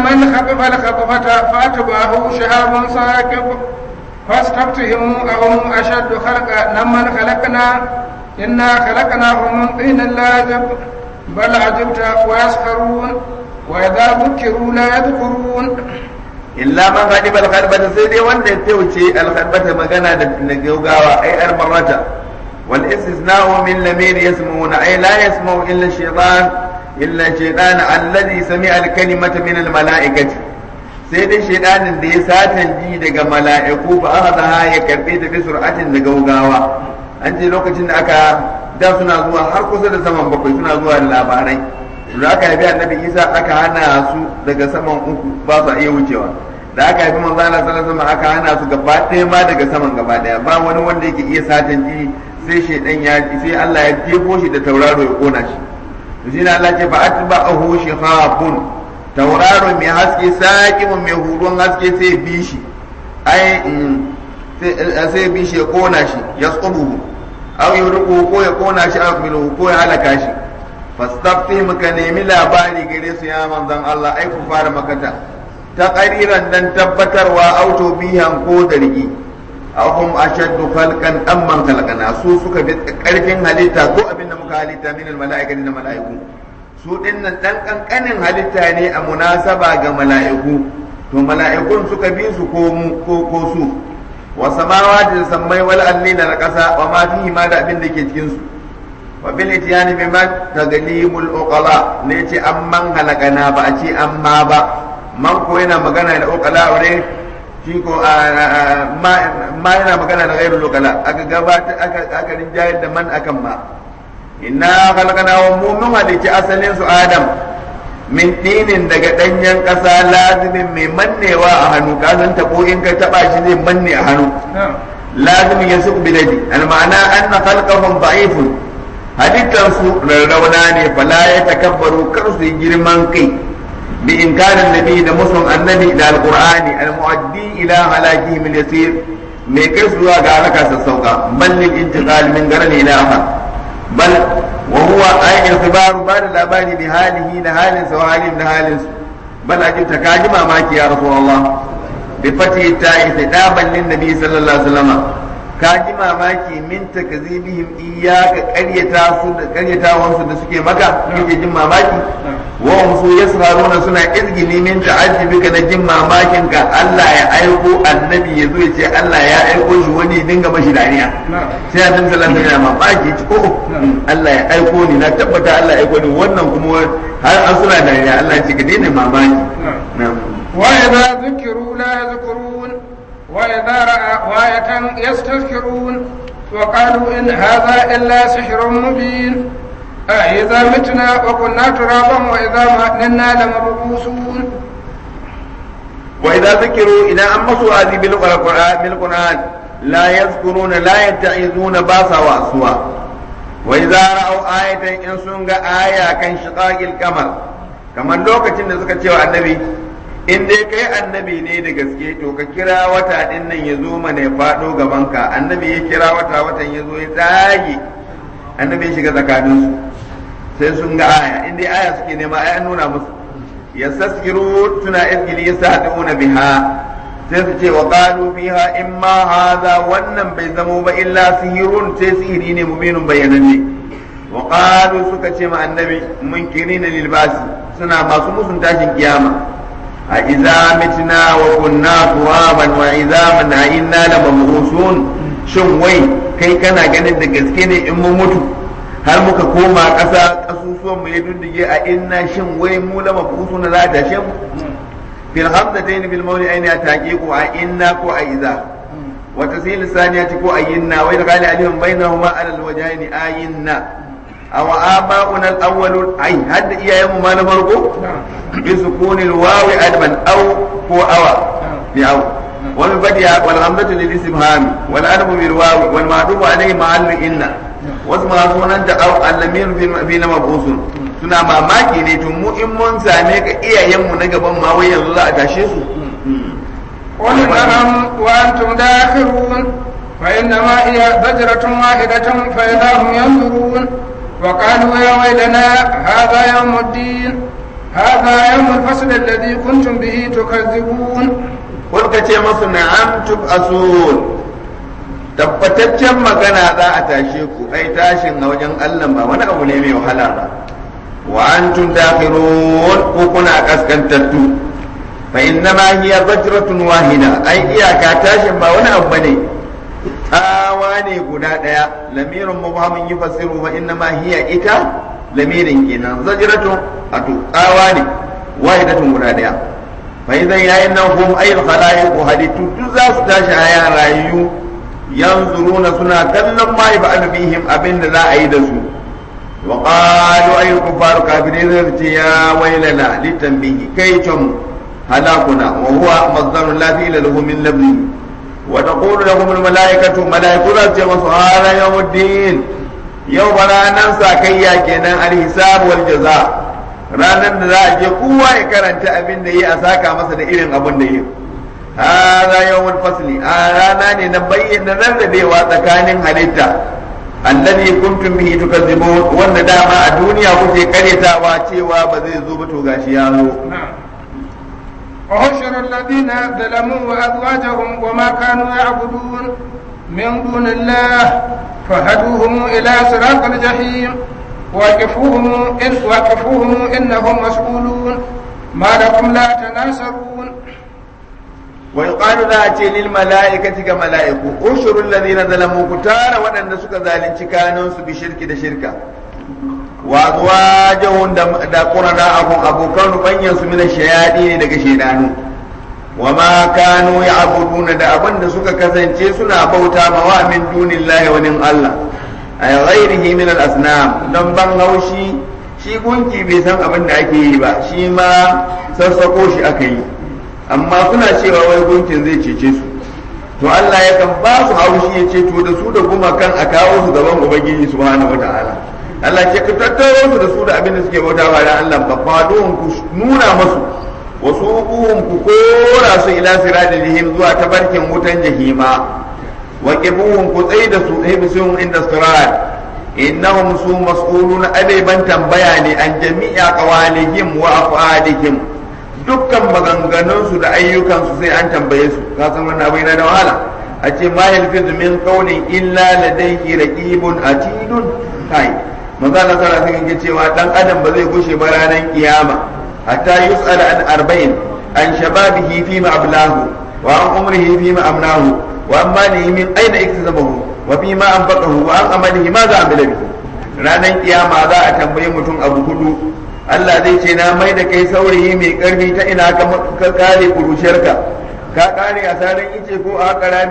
al-khafata fatbahu shahabun saqib fastaftihim ahum ashaddu khalqa mimman khalaqna inna khalaqnahum min tinin lazib bal ajibta wa yaskharun wa idha dhukiru la yadhkurun illa man khadifa al-khafata sai dai wanda ya tauce al-khafata magana da gaugawa ai al-marrata wal istisna'u min lamir yasma'una ay la yasma'u illa shaytan illa shaytan alladhi sami'a al-kalimata min al-mala'ikati sai dai shaytanin da ya satan ji daga mala'iku fa akhadha ya karbe ta bi sur'atin da gaugawa an ce lokacin da aka da suna zuwa har kusa da saman bakwai suna zuwa da labarai da aka haifi annabi Isa aka hana su daga saman uku ba su iya wucewa da aka haifi manzo Allah sallallahu alaihi wasallam aka hana su gaba ɗaya ma daga saman gaba ɗaya ba wani wanda yake iya satan ji sai shaydan ya sai Allah ya jefo shi da tauraro ya kona shi shi ne Allah ce fa atba'ahu shihabun tauraro mai haske saƙimun mai hurun haske sai bi shi ai sai bi shi ya kona shi ya tsubuhu aw yurku ko ya kona shi aw bilu ko ya halaka shi fastafti muka nemi labari gare su ya manzon Allah ai ku fara makata ta qariran dan tabbatarwa auto bihan ko dargi ahum ashaddu khalqan amman khalaqana su suka bi karfin halitta ko abinda muka halitta min al mala'ikati da mala'iku su dinnan dan kankanin halitta ne a munasaba ga mala'iku to mala'ikun suka bi su ko mu ko su wa samawati sammai wal allina na kasa wa ma fihi ma da abin da ke cikin su wa bil itiyani bi ma taglibul uqala ne ce amman halakana ba a ce amma ba man ko yana magana da uqala ne shi ko ma yana magana da ghairul uqala aka gabata aka rinjayar da man akan ma inna khalaqna wa mu'min halici asalin su adam min dinin daga danyen ƙasa lazimin mai mannewa a hannu ka san tabo in ka taba shi zai manne a hannu lazimin ya suku biladi alma'ana anna khalqahum da'ifun halittar su rarrauna ne fala ya takabbaru kar su yi girman kai bi inkarin nabi da musun annabi da alqur'ani almuaddi ila halakihim alyasir mai kai su zuwa ga halaka sassauka ballil intiqal min garani ila akhar bal وهو أي اعتبار بعد الأباني بحاله لحال سوالي لحال بل أجبت كاجما ماك يا رسول الله بفتح التاء خطابا للنبي صلى الله عليه وسلم كاجما ماك من تكذيبهم إياك قريتا وانسو دسكي مكا يجي جما ماك وهم سو يسهرون سنة إذجني من تعجبك نجما ماكنك ألا يأيقو النبي يزوي ألا يأيقو شواني دنگا مشي دانيا sai annabi sallallahu alaihi wasallam mamaki ci ko Allah ya aiko ni na tabbata Allah ya aiko ni wannan kuma har an suna da ya Allah ya ce ka daina mamaki wa idza dhukiru la yadhkurun wa idza ra'a ayatan yastazkirun wa qalu in hadha illa sihrun mubin a idza mitna wa kunna turaban wa idza ma'na lamab'usun wa idza dhukiru idan an masu azi bil qur'an لا يذكرون لا يتعظون باسا واسوا وإذا رأوا آية إن سنغ آية كان شقاق القمر كما لوكتين da suka cewa annabi in dai kai annabi ne da gaske to ka kira wata din nan ya zo mana ya faɗo gaban ka. Annabi ya kira watan ya zo ya tsage, annabi ya shiga tsakaninsu sai sun ga aya, in dai aya suke nema ai an nuna musu. Yastaskiru suna izgili yastahdiuna biha, sai su ce wa qalu fiha imma hadha, wannan bai zamo ba illa sihirun, sai sihiri ne mubinun bayyananne. Wa qalu suka ce ma annabi munkirina lil basi, suna masu musun tashin kiyama. A iza mitna wa kunna turaban wa izaman a inna la mab'usun, shin wai kai kana ganin da gaske ne in mun mutu har muka koma ƙasa, ƙasusuwan mu ya duddige a inna, shin wai mu la mab'usun za ta tashe mu? fil hamzatayn bil mawli ayna taqiqu a inna ko a iza wa tasil saniyati ko ayinna wa qali alihum bainahuma ala al wajhaini ayinna aw aba'una al awwalun ay hadda iyayen mu ma na farko bi sukunil wawi adban aw ko awa bi aw wal badiya wal hamzatu lil istifham wal adbu bil wawi wal ma'dub alayhi ma'al inna wasu ma sunan da aw al-lamir fi mab'usun. Suna mamaki ne tun mu in mun same ka iyayenmu na gaban ma wai yanzu za a tashe su. قل نعم وأنتم داخرون فإنما هي زجرة واحدة فإذا هم ينظرون وقالوا يا ويلنا هذا يوم الدين هذا يوم الفصل الذي كنتم به تكذبون. قل كتير مصر نعم تبأسون tabbataccen magana za a tashe ku, ai tashin a wajen Allah ba wani abu ne mai wahala ba. Wa antum dakhirun, ku kuna kaskantattu. Fa innama hiya zajratun wahida, ai iyaka tashin ba wani abu bane, tsawa ne guda daya. Lamirin mubhamin yufassiru fa innama hiya ita lamirin kenan, zajratun ato tsawa ne wahidatun guda daya. Fa idan yayin nan hum ayil khalaiq hadithu duk za su tashi a rayu, yanzuruna suna kallon ma yaf'alu bihim abinda za a yi da su. wa qalu ayyul kufaru kafirin zai ce ya wailana litanbihi kai tum halakuna wa huwa masdarun la fi'la lahu min labni wa taqulu lahum al malaikatu malaiku za ce masu hada yawmuddin, yau ba ranar sakayya kenan al hisab wal jaza, ranar da za a je kowa ya karanta abin da yi a saka masa da irin abin da yi. هذا يوم الفصل رانا ne na bayyana rarrabewa tsakanin halitta alladhi kuntum bihi tukadzibun, wanda dama a duniya kuke karyatawa cewa ba zai zo ba to gashi ya zo. وحشر الذين ظلموا وأزواجهم وما كانوا يعبدون من دون الله فهدوهم إلى صراط الجحيم وقفوهم إنهم مسؤولون ما لكم لا تناصرون. ويقال ذات للملائكة كملائكة أشروا الذين ظلموا كتارا وأن سكا ذلك كانوا بشرك شركا وأزواجهم دا قرناءهم أبو كانوا بنيس من الشياطين دا شيطان وما كانوا يعبدون دا أبن سكا كسنشي سنا بوتا موا من دون الله ونم الله أي غيره من الأصنام دنبان غوشي shi gunki bai san abin da ake yi ba, shi ma sassako shi aka yi, amma suna cewa wai gunkin zai cece su, to Allah ya kan ba su haushi ya ce to da su da gumakan a kawo su gaban ubangiji subhanahu wataala. Allah ce ka tattaro su da su da abin da suke bauta ba da Allah ba, faduhun ku nuna masu wasu buhun ku kora su ila siratil jahim zuwa tabarkin wutan jahima, wa qibuhum ku tsai da su hibsun inda sirat innahum su mas'uluna alayban tambaya ne an jami'a qawalihim wa af'alihim, dukkan maganganunsu da ayyukansu sai an tambaye su. ka san wannan abu yana da wahala a ce ma yalfizu min qawlin illa ladayhi raqibun atidun. kai manzo Allah sallallahu alaihi wasallam cewa dan adam ba zai gushe ba ranar kiyama hatta yus'ala an arba'in, an shababihi fi ma ablahu wa an umrihi fi ma amnahu wa an malihi min aina iktasabahu wa fi ma anfaqahu wa an amalihi ma za amila bihi. ranar kiyama za a tambaye mutum abu hudu. Allah zai ce na mai da kai saurayi mai karfi ta ina ka kare kurushiyarka, ka kare a sarin ice ko a karami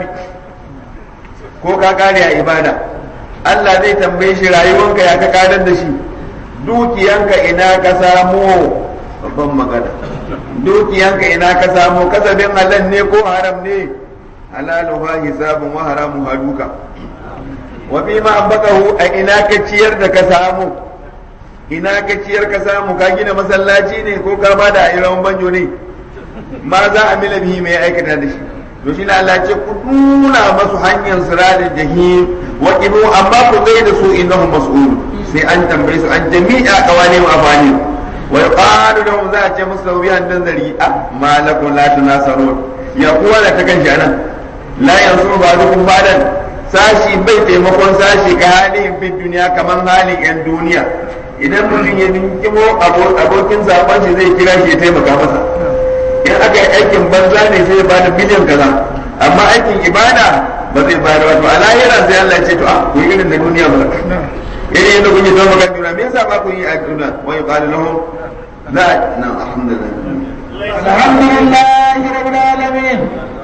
ko ka kare a ibada. Allah zai tambaye shi rayuwanka ya ka karar da shi, dukiyanka ina ka samo, babban magana, dukiyanka ina ka samo, kasabin halal ne ko haram ne, halaluha hisabun wa haramu haduka, wa fi ma ambakahu a ina ka ciyar da ka samu, ina ka ciyar ka samu, ka gina masallaci ne ko ka bada a irawan banjo ne, ma za a mila bihi mai aikata da shi to shi na Allah ce ku nuna masu hanyar siratal jahim wa qibu amma ku zai da su innahum mas'ul sai an tambaye su an jami'a qawani wa afani wa yuqalu lahum za a ce musu sawiyan dan zari ma lakum la tunasarun ya kuwa da ta kanshi anan la yansuru ba'dukum ba'dan sashi bai taimakon sashi ka halin fi duniya kamar halin yan duniya idan mutum ya dinkimo abokin zaben shi zai kira shi ya taimaka masa in aka yi aikin banza ne sai ya bada miliyan kaza amma aikin ibada ba zai bada wato a lahira sai Allah ya ce to ku yi irin da duniya ba irin yadda kun yi zama kan duniya me yasa ba ku yi a duniya wani qalu lahum la na alhamdulillah alhamdulillahi rabbil alamin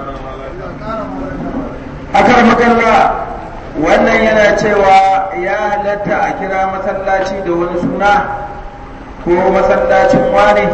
akarmakalla wannan yana cewa ya halatta a kira masallaci da wani suna ko masallacin wani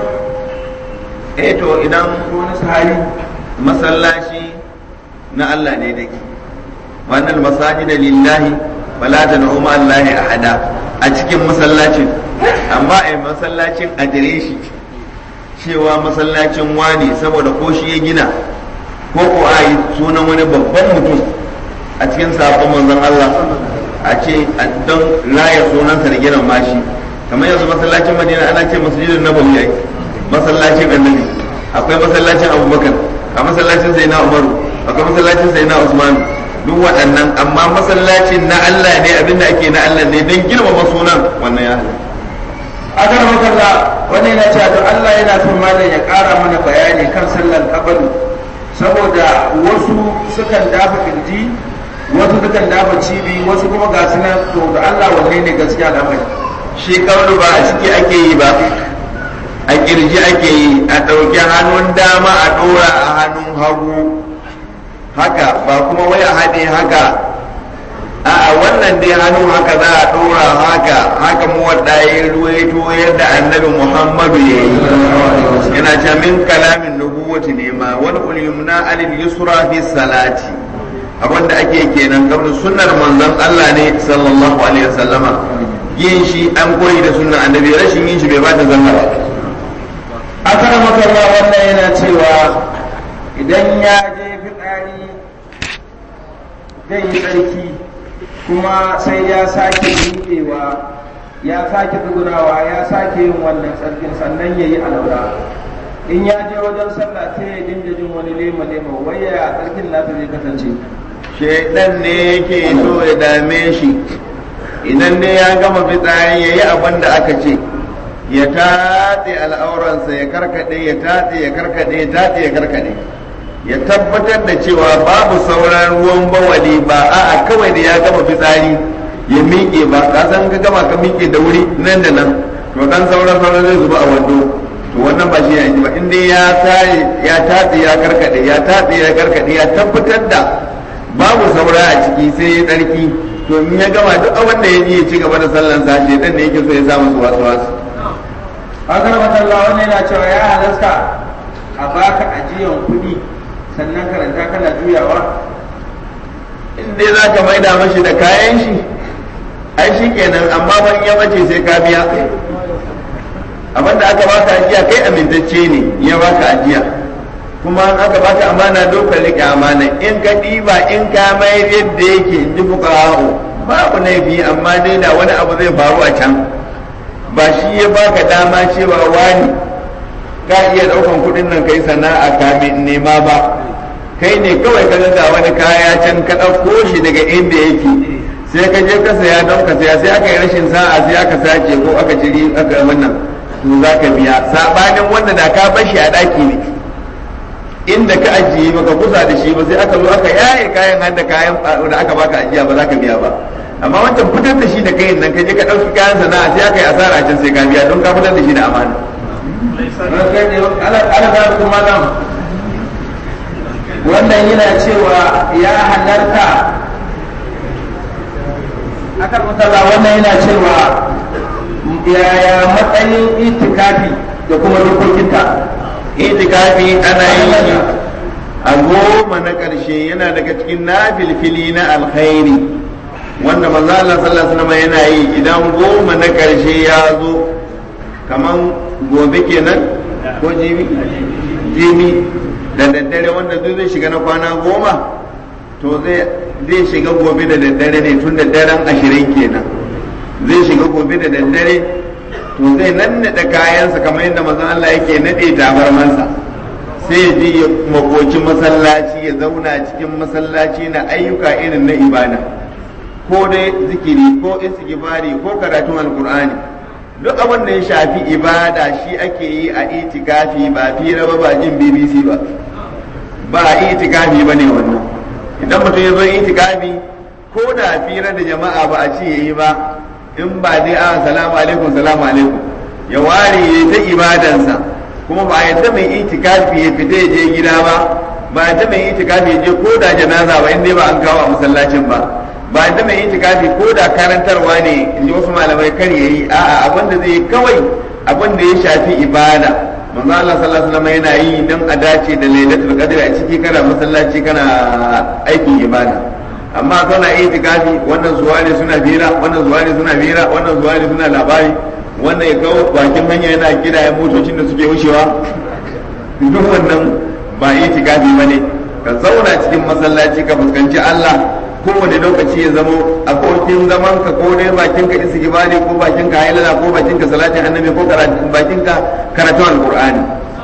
to idan ko wani sahabi masallaci na Allah ne dake wannan masajida lillahi wala tad'u ma Allahi ahada a cikin masallacin amma ai masallacin adireshi cewa masallacin wani saboda ko shi ya gina ko ko a yi sunan wani babban mutum a cikin sabon manzon Allah a ce don raya sunansa da gina mashi kamar yanzu masallacin Madina ana ce masjidin Nabawi yayi masallacin Annabi akwai masallacin Abubakar a masallacin Sayyidina Umaru akwai masallacin Sayyidina Usman duk waɗannan amma masallacin na Allah ne abinda ake na Allah ne don girmama sunan wannan ya agar makalla wani yana cewa to Allah yana son malam ya ƙara mana bayani kan sallar kabari saboda wasu sukan dafa kirji wasu sukan dafa cibi wasu kuma ga su nan to da Allah wanne ne gaskiya da mai shi kawai ba a ciki ake yi ba a kirji ake yi a ɗauki hannun dama a ɗora a hannun hagu haka ba kuma wai a haɗe haka a wannan dai hannun haka za a ɗora haka mu wadda ya ruwaito yadda annabi Muhammadu ya yi yana ce min kalamin nubuwati ne ma wani ulimna alil yusra fi salati abinda ake kenan kamar sunnar manzon Allah ne sallallahu alaihi wasallama yin shi an koyi da sunnar annabi rashin yin shi bai bata zanna ba akaramaka Allah wannan yana cewa idan ya je fitsari zai yi tsarki kuma sai ya sake miƙewa ya sake tsugunawa ya sake yin wannan tsarkin sannan ya yi alaura in ya je wajen sallah sai ya dinga jin wani lema wai ya tsarkin nasa zai kasance shaidan ne yake so ya dame shi idan ne ya gama fitsari ya yi abin da aka ce ya tatse al'auransa ya karkade ya tatse ya karkade ya tatse ya karkade ya tabbatar da cewa babu sauran ruwan bawali ba a'a kawai da ya gama fitsari ya miƙe ba ka san ka gama ka miƙe da wuri nan da nan to dan sauran zai zuba a wando to wannan ba shi ya yi ba in dai ya tatse ya karkade ya tatse ya karkade ya tabbatar da babu saura a ciki sai ya tsarki to in ya gama duk abin da ya yi ya ci gaba da sallan sa shedan ne yake so ya samu su wasu akaramaka Allah wannan yana cewa ya halasta a baka ajiyan kuɗi sannan karanta kana juyawa in dai za ka maida mashi da kayan shi ai shi kenan amma ban ya mace sai ka biya abinda aka baka ajiya kai amintacce ne ya baka ajiya kuma aka baka amana dokar rike amana in ka ɗiba in ka mayar yadda yake in ji fuqaha'u babu laifi amma dai da wani abu zai faru a can ba shi ya baka dama cewa wani ka iya daukan kudin nan kai sana'a kamin nema ba kai ne kawai ka ga wani kaya can ka ɗauko shi daga inda yake sai ka je ka saya don ka saya sai aka yi rashin sa'a sai aka sace ko aka jiri aka wannan to za ka biya sabanin wanda da ka bar shi a ɗaki ne inda ka ajiye baka kusa da shi ba sai aka zo aka yaye kayan har da kayan da aka baka ajiya ba za ka biya ba amma wancan fitar da shi da kayan nan ka je ka ɗauki kayan sana'a sai aka yi asara a can sai ka biya don ka fitar da shi da amana wannan yana cewa ya halarta akan matsala wannan yana cewa yaya matsayin itikafi da kuma dokokinta itikafi ana yin a goma na ƙarshe yana daga cikin nafilfili na alkhairi wanda manzo Allah sallallahu alaihi wasallam yana yi idan goma na ƙarshe ya zo kaman gobe kenan ko jibi jibi da daddare wanda duk zai shiga na kwana 10 to zai shiga gobe da daddare ne tun da daren 20 kenan zai shiga gobe da daddare to zai nannaɗe kayansa kamar yadda manzon Allah yake naɗe tabarmansa sai ya je ya makoci masallaci ya zauna cikin masallaci na ayyuka irin na ibada ko dai zikiri ko istighfari ko karatun alkur'ani duk abin da ya shafi ibada shi ake yi a itikafi ba fira ba jin BBC ba itikafi bane wannan idan mutum ya zo itikafi ko da fira da jama'a ba a ce yayi ba in ba dai salamu alaikum ya ware ya ta ibadansa kuma ba yadda mai itikafi ya fita ya je gida ba yadda mai itikafi ya je ko da janaza ba inda ba an kawo a masallacin ba yadda mai itikafi ko da karantarwa ne in ji wasu malamai kar yayi a'a abin da zai yi kawai abin da ya shafi ibada manzo Allah sallallahu alaihi wasallam yana yi dan a dace da lailatul qadr a ciki kana masallaci kana aikin ibada amma kana itikafi wannan zuwa ne suna bira wannan zuwa ne suna bira wannan zuwa ne suna labari wannan ya kawo bakin hanya yana gida ya motocin da suke wucewa duk wannan ba itikafi bane ka zauna cikin masallaci ka fuskanci Allah kowane lokaci ya zamo a kokin zaman ka ko dai bakin ka istighfari ko bakin ka haylala ko bakin ka salatin annabi ko bakin ka karatun alqur'ani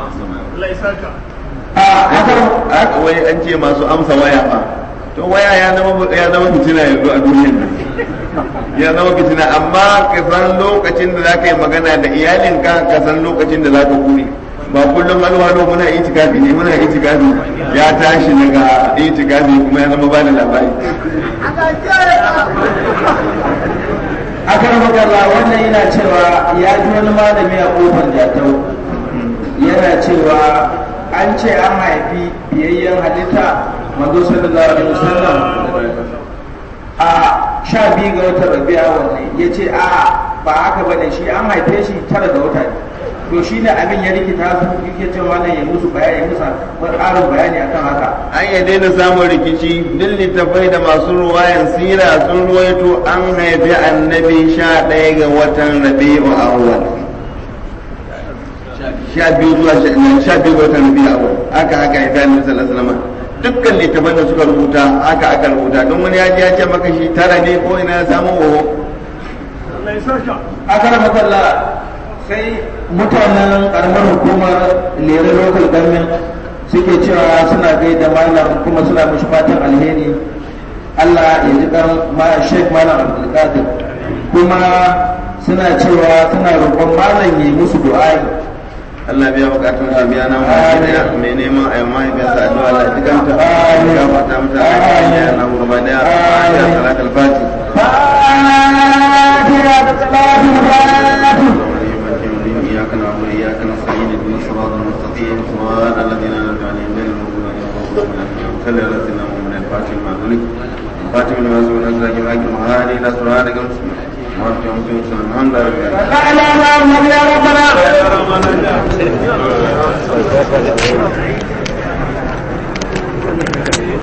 haka wai an ce masu amsa waya ba to waya ya zama fitina yanzu a duniyar nan ya zama fitina amma ka san lokacin da zaka yi magana da iyalinka ka san lokacin da zaka kure ba kullum alwalo muna itikafi ne muna itikafi ya tashi daga itikafi kuma ya zama bada labari akan magana wannan yana cewa ya ji wani malami a kofar jatau yana cewa an ce an haifi biyayyen halitta manzo sallallahu alaihi wasallam a 12 ga watan rabi'a wannan yace a ba haka bane shi an haife shi 9 ga wata to shi ne abin ya rikita su yake ce wannan ya musu bayani musa ƙarin bayani akan haka an ya daina samun rikici duk littafai da masu ruwayan sira sun ruwaito an haifi annabi 11 ga watan rabi'u awwal 12 zuwa 12 ga watan rabi'u awwal haka haifi annabi sallallahu alaihi wasallam dukkan littafan da suka rubuta haka aka rubuta don wani ya ji ya ce maka shi 9 ne ko ina ya samu oho aka ramakalla sai mutanen karamar hukumar lere local government suke cewa suna gaida malam kuma suna mishi fatan alheri Allah ya ji kan Sheikh Malam Abdulkadir kuma suna cewa suna roƙon malam yi musu du'ai Allah biya bukatun sa biya na mu mai neman ayi mahaifinsa addu'a Allah ya ganta ya fata mata ya na mu gaba daya ya salatul fati إياك نعبد وإياك نستعين اهدنا الصراط المستقيم صراط الذين أنعمت عليهم غير المغضوب عليهم ولا الضالين صل على سيدنا محمد الفاتح لما أغلق الفاتح لما سبق نزل جماعة المهادي إلى صراطك المستقيم الحمد لله رب العالمين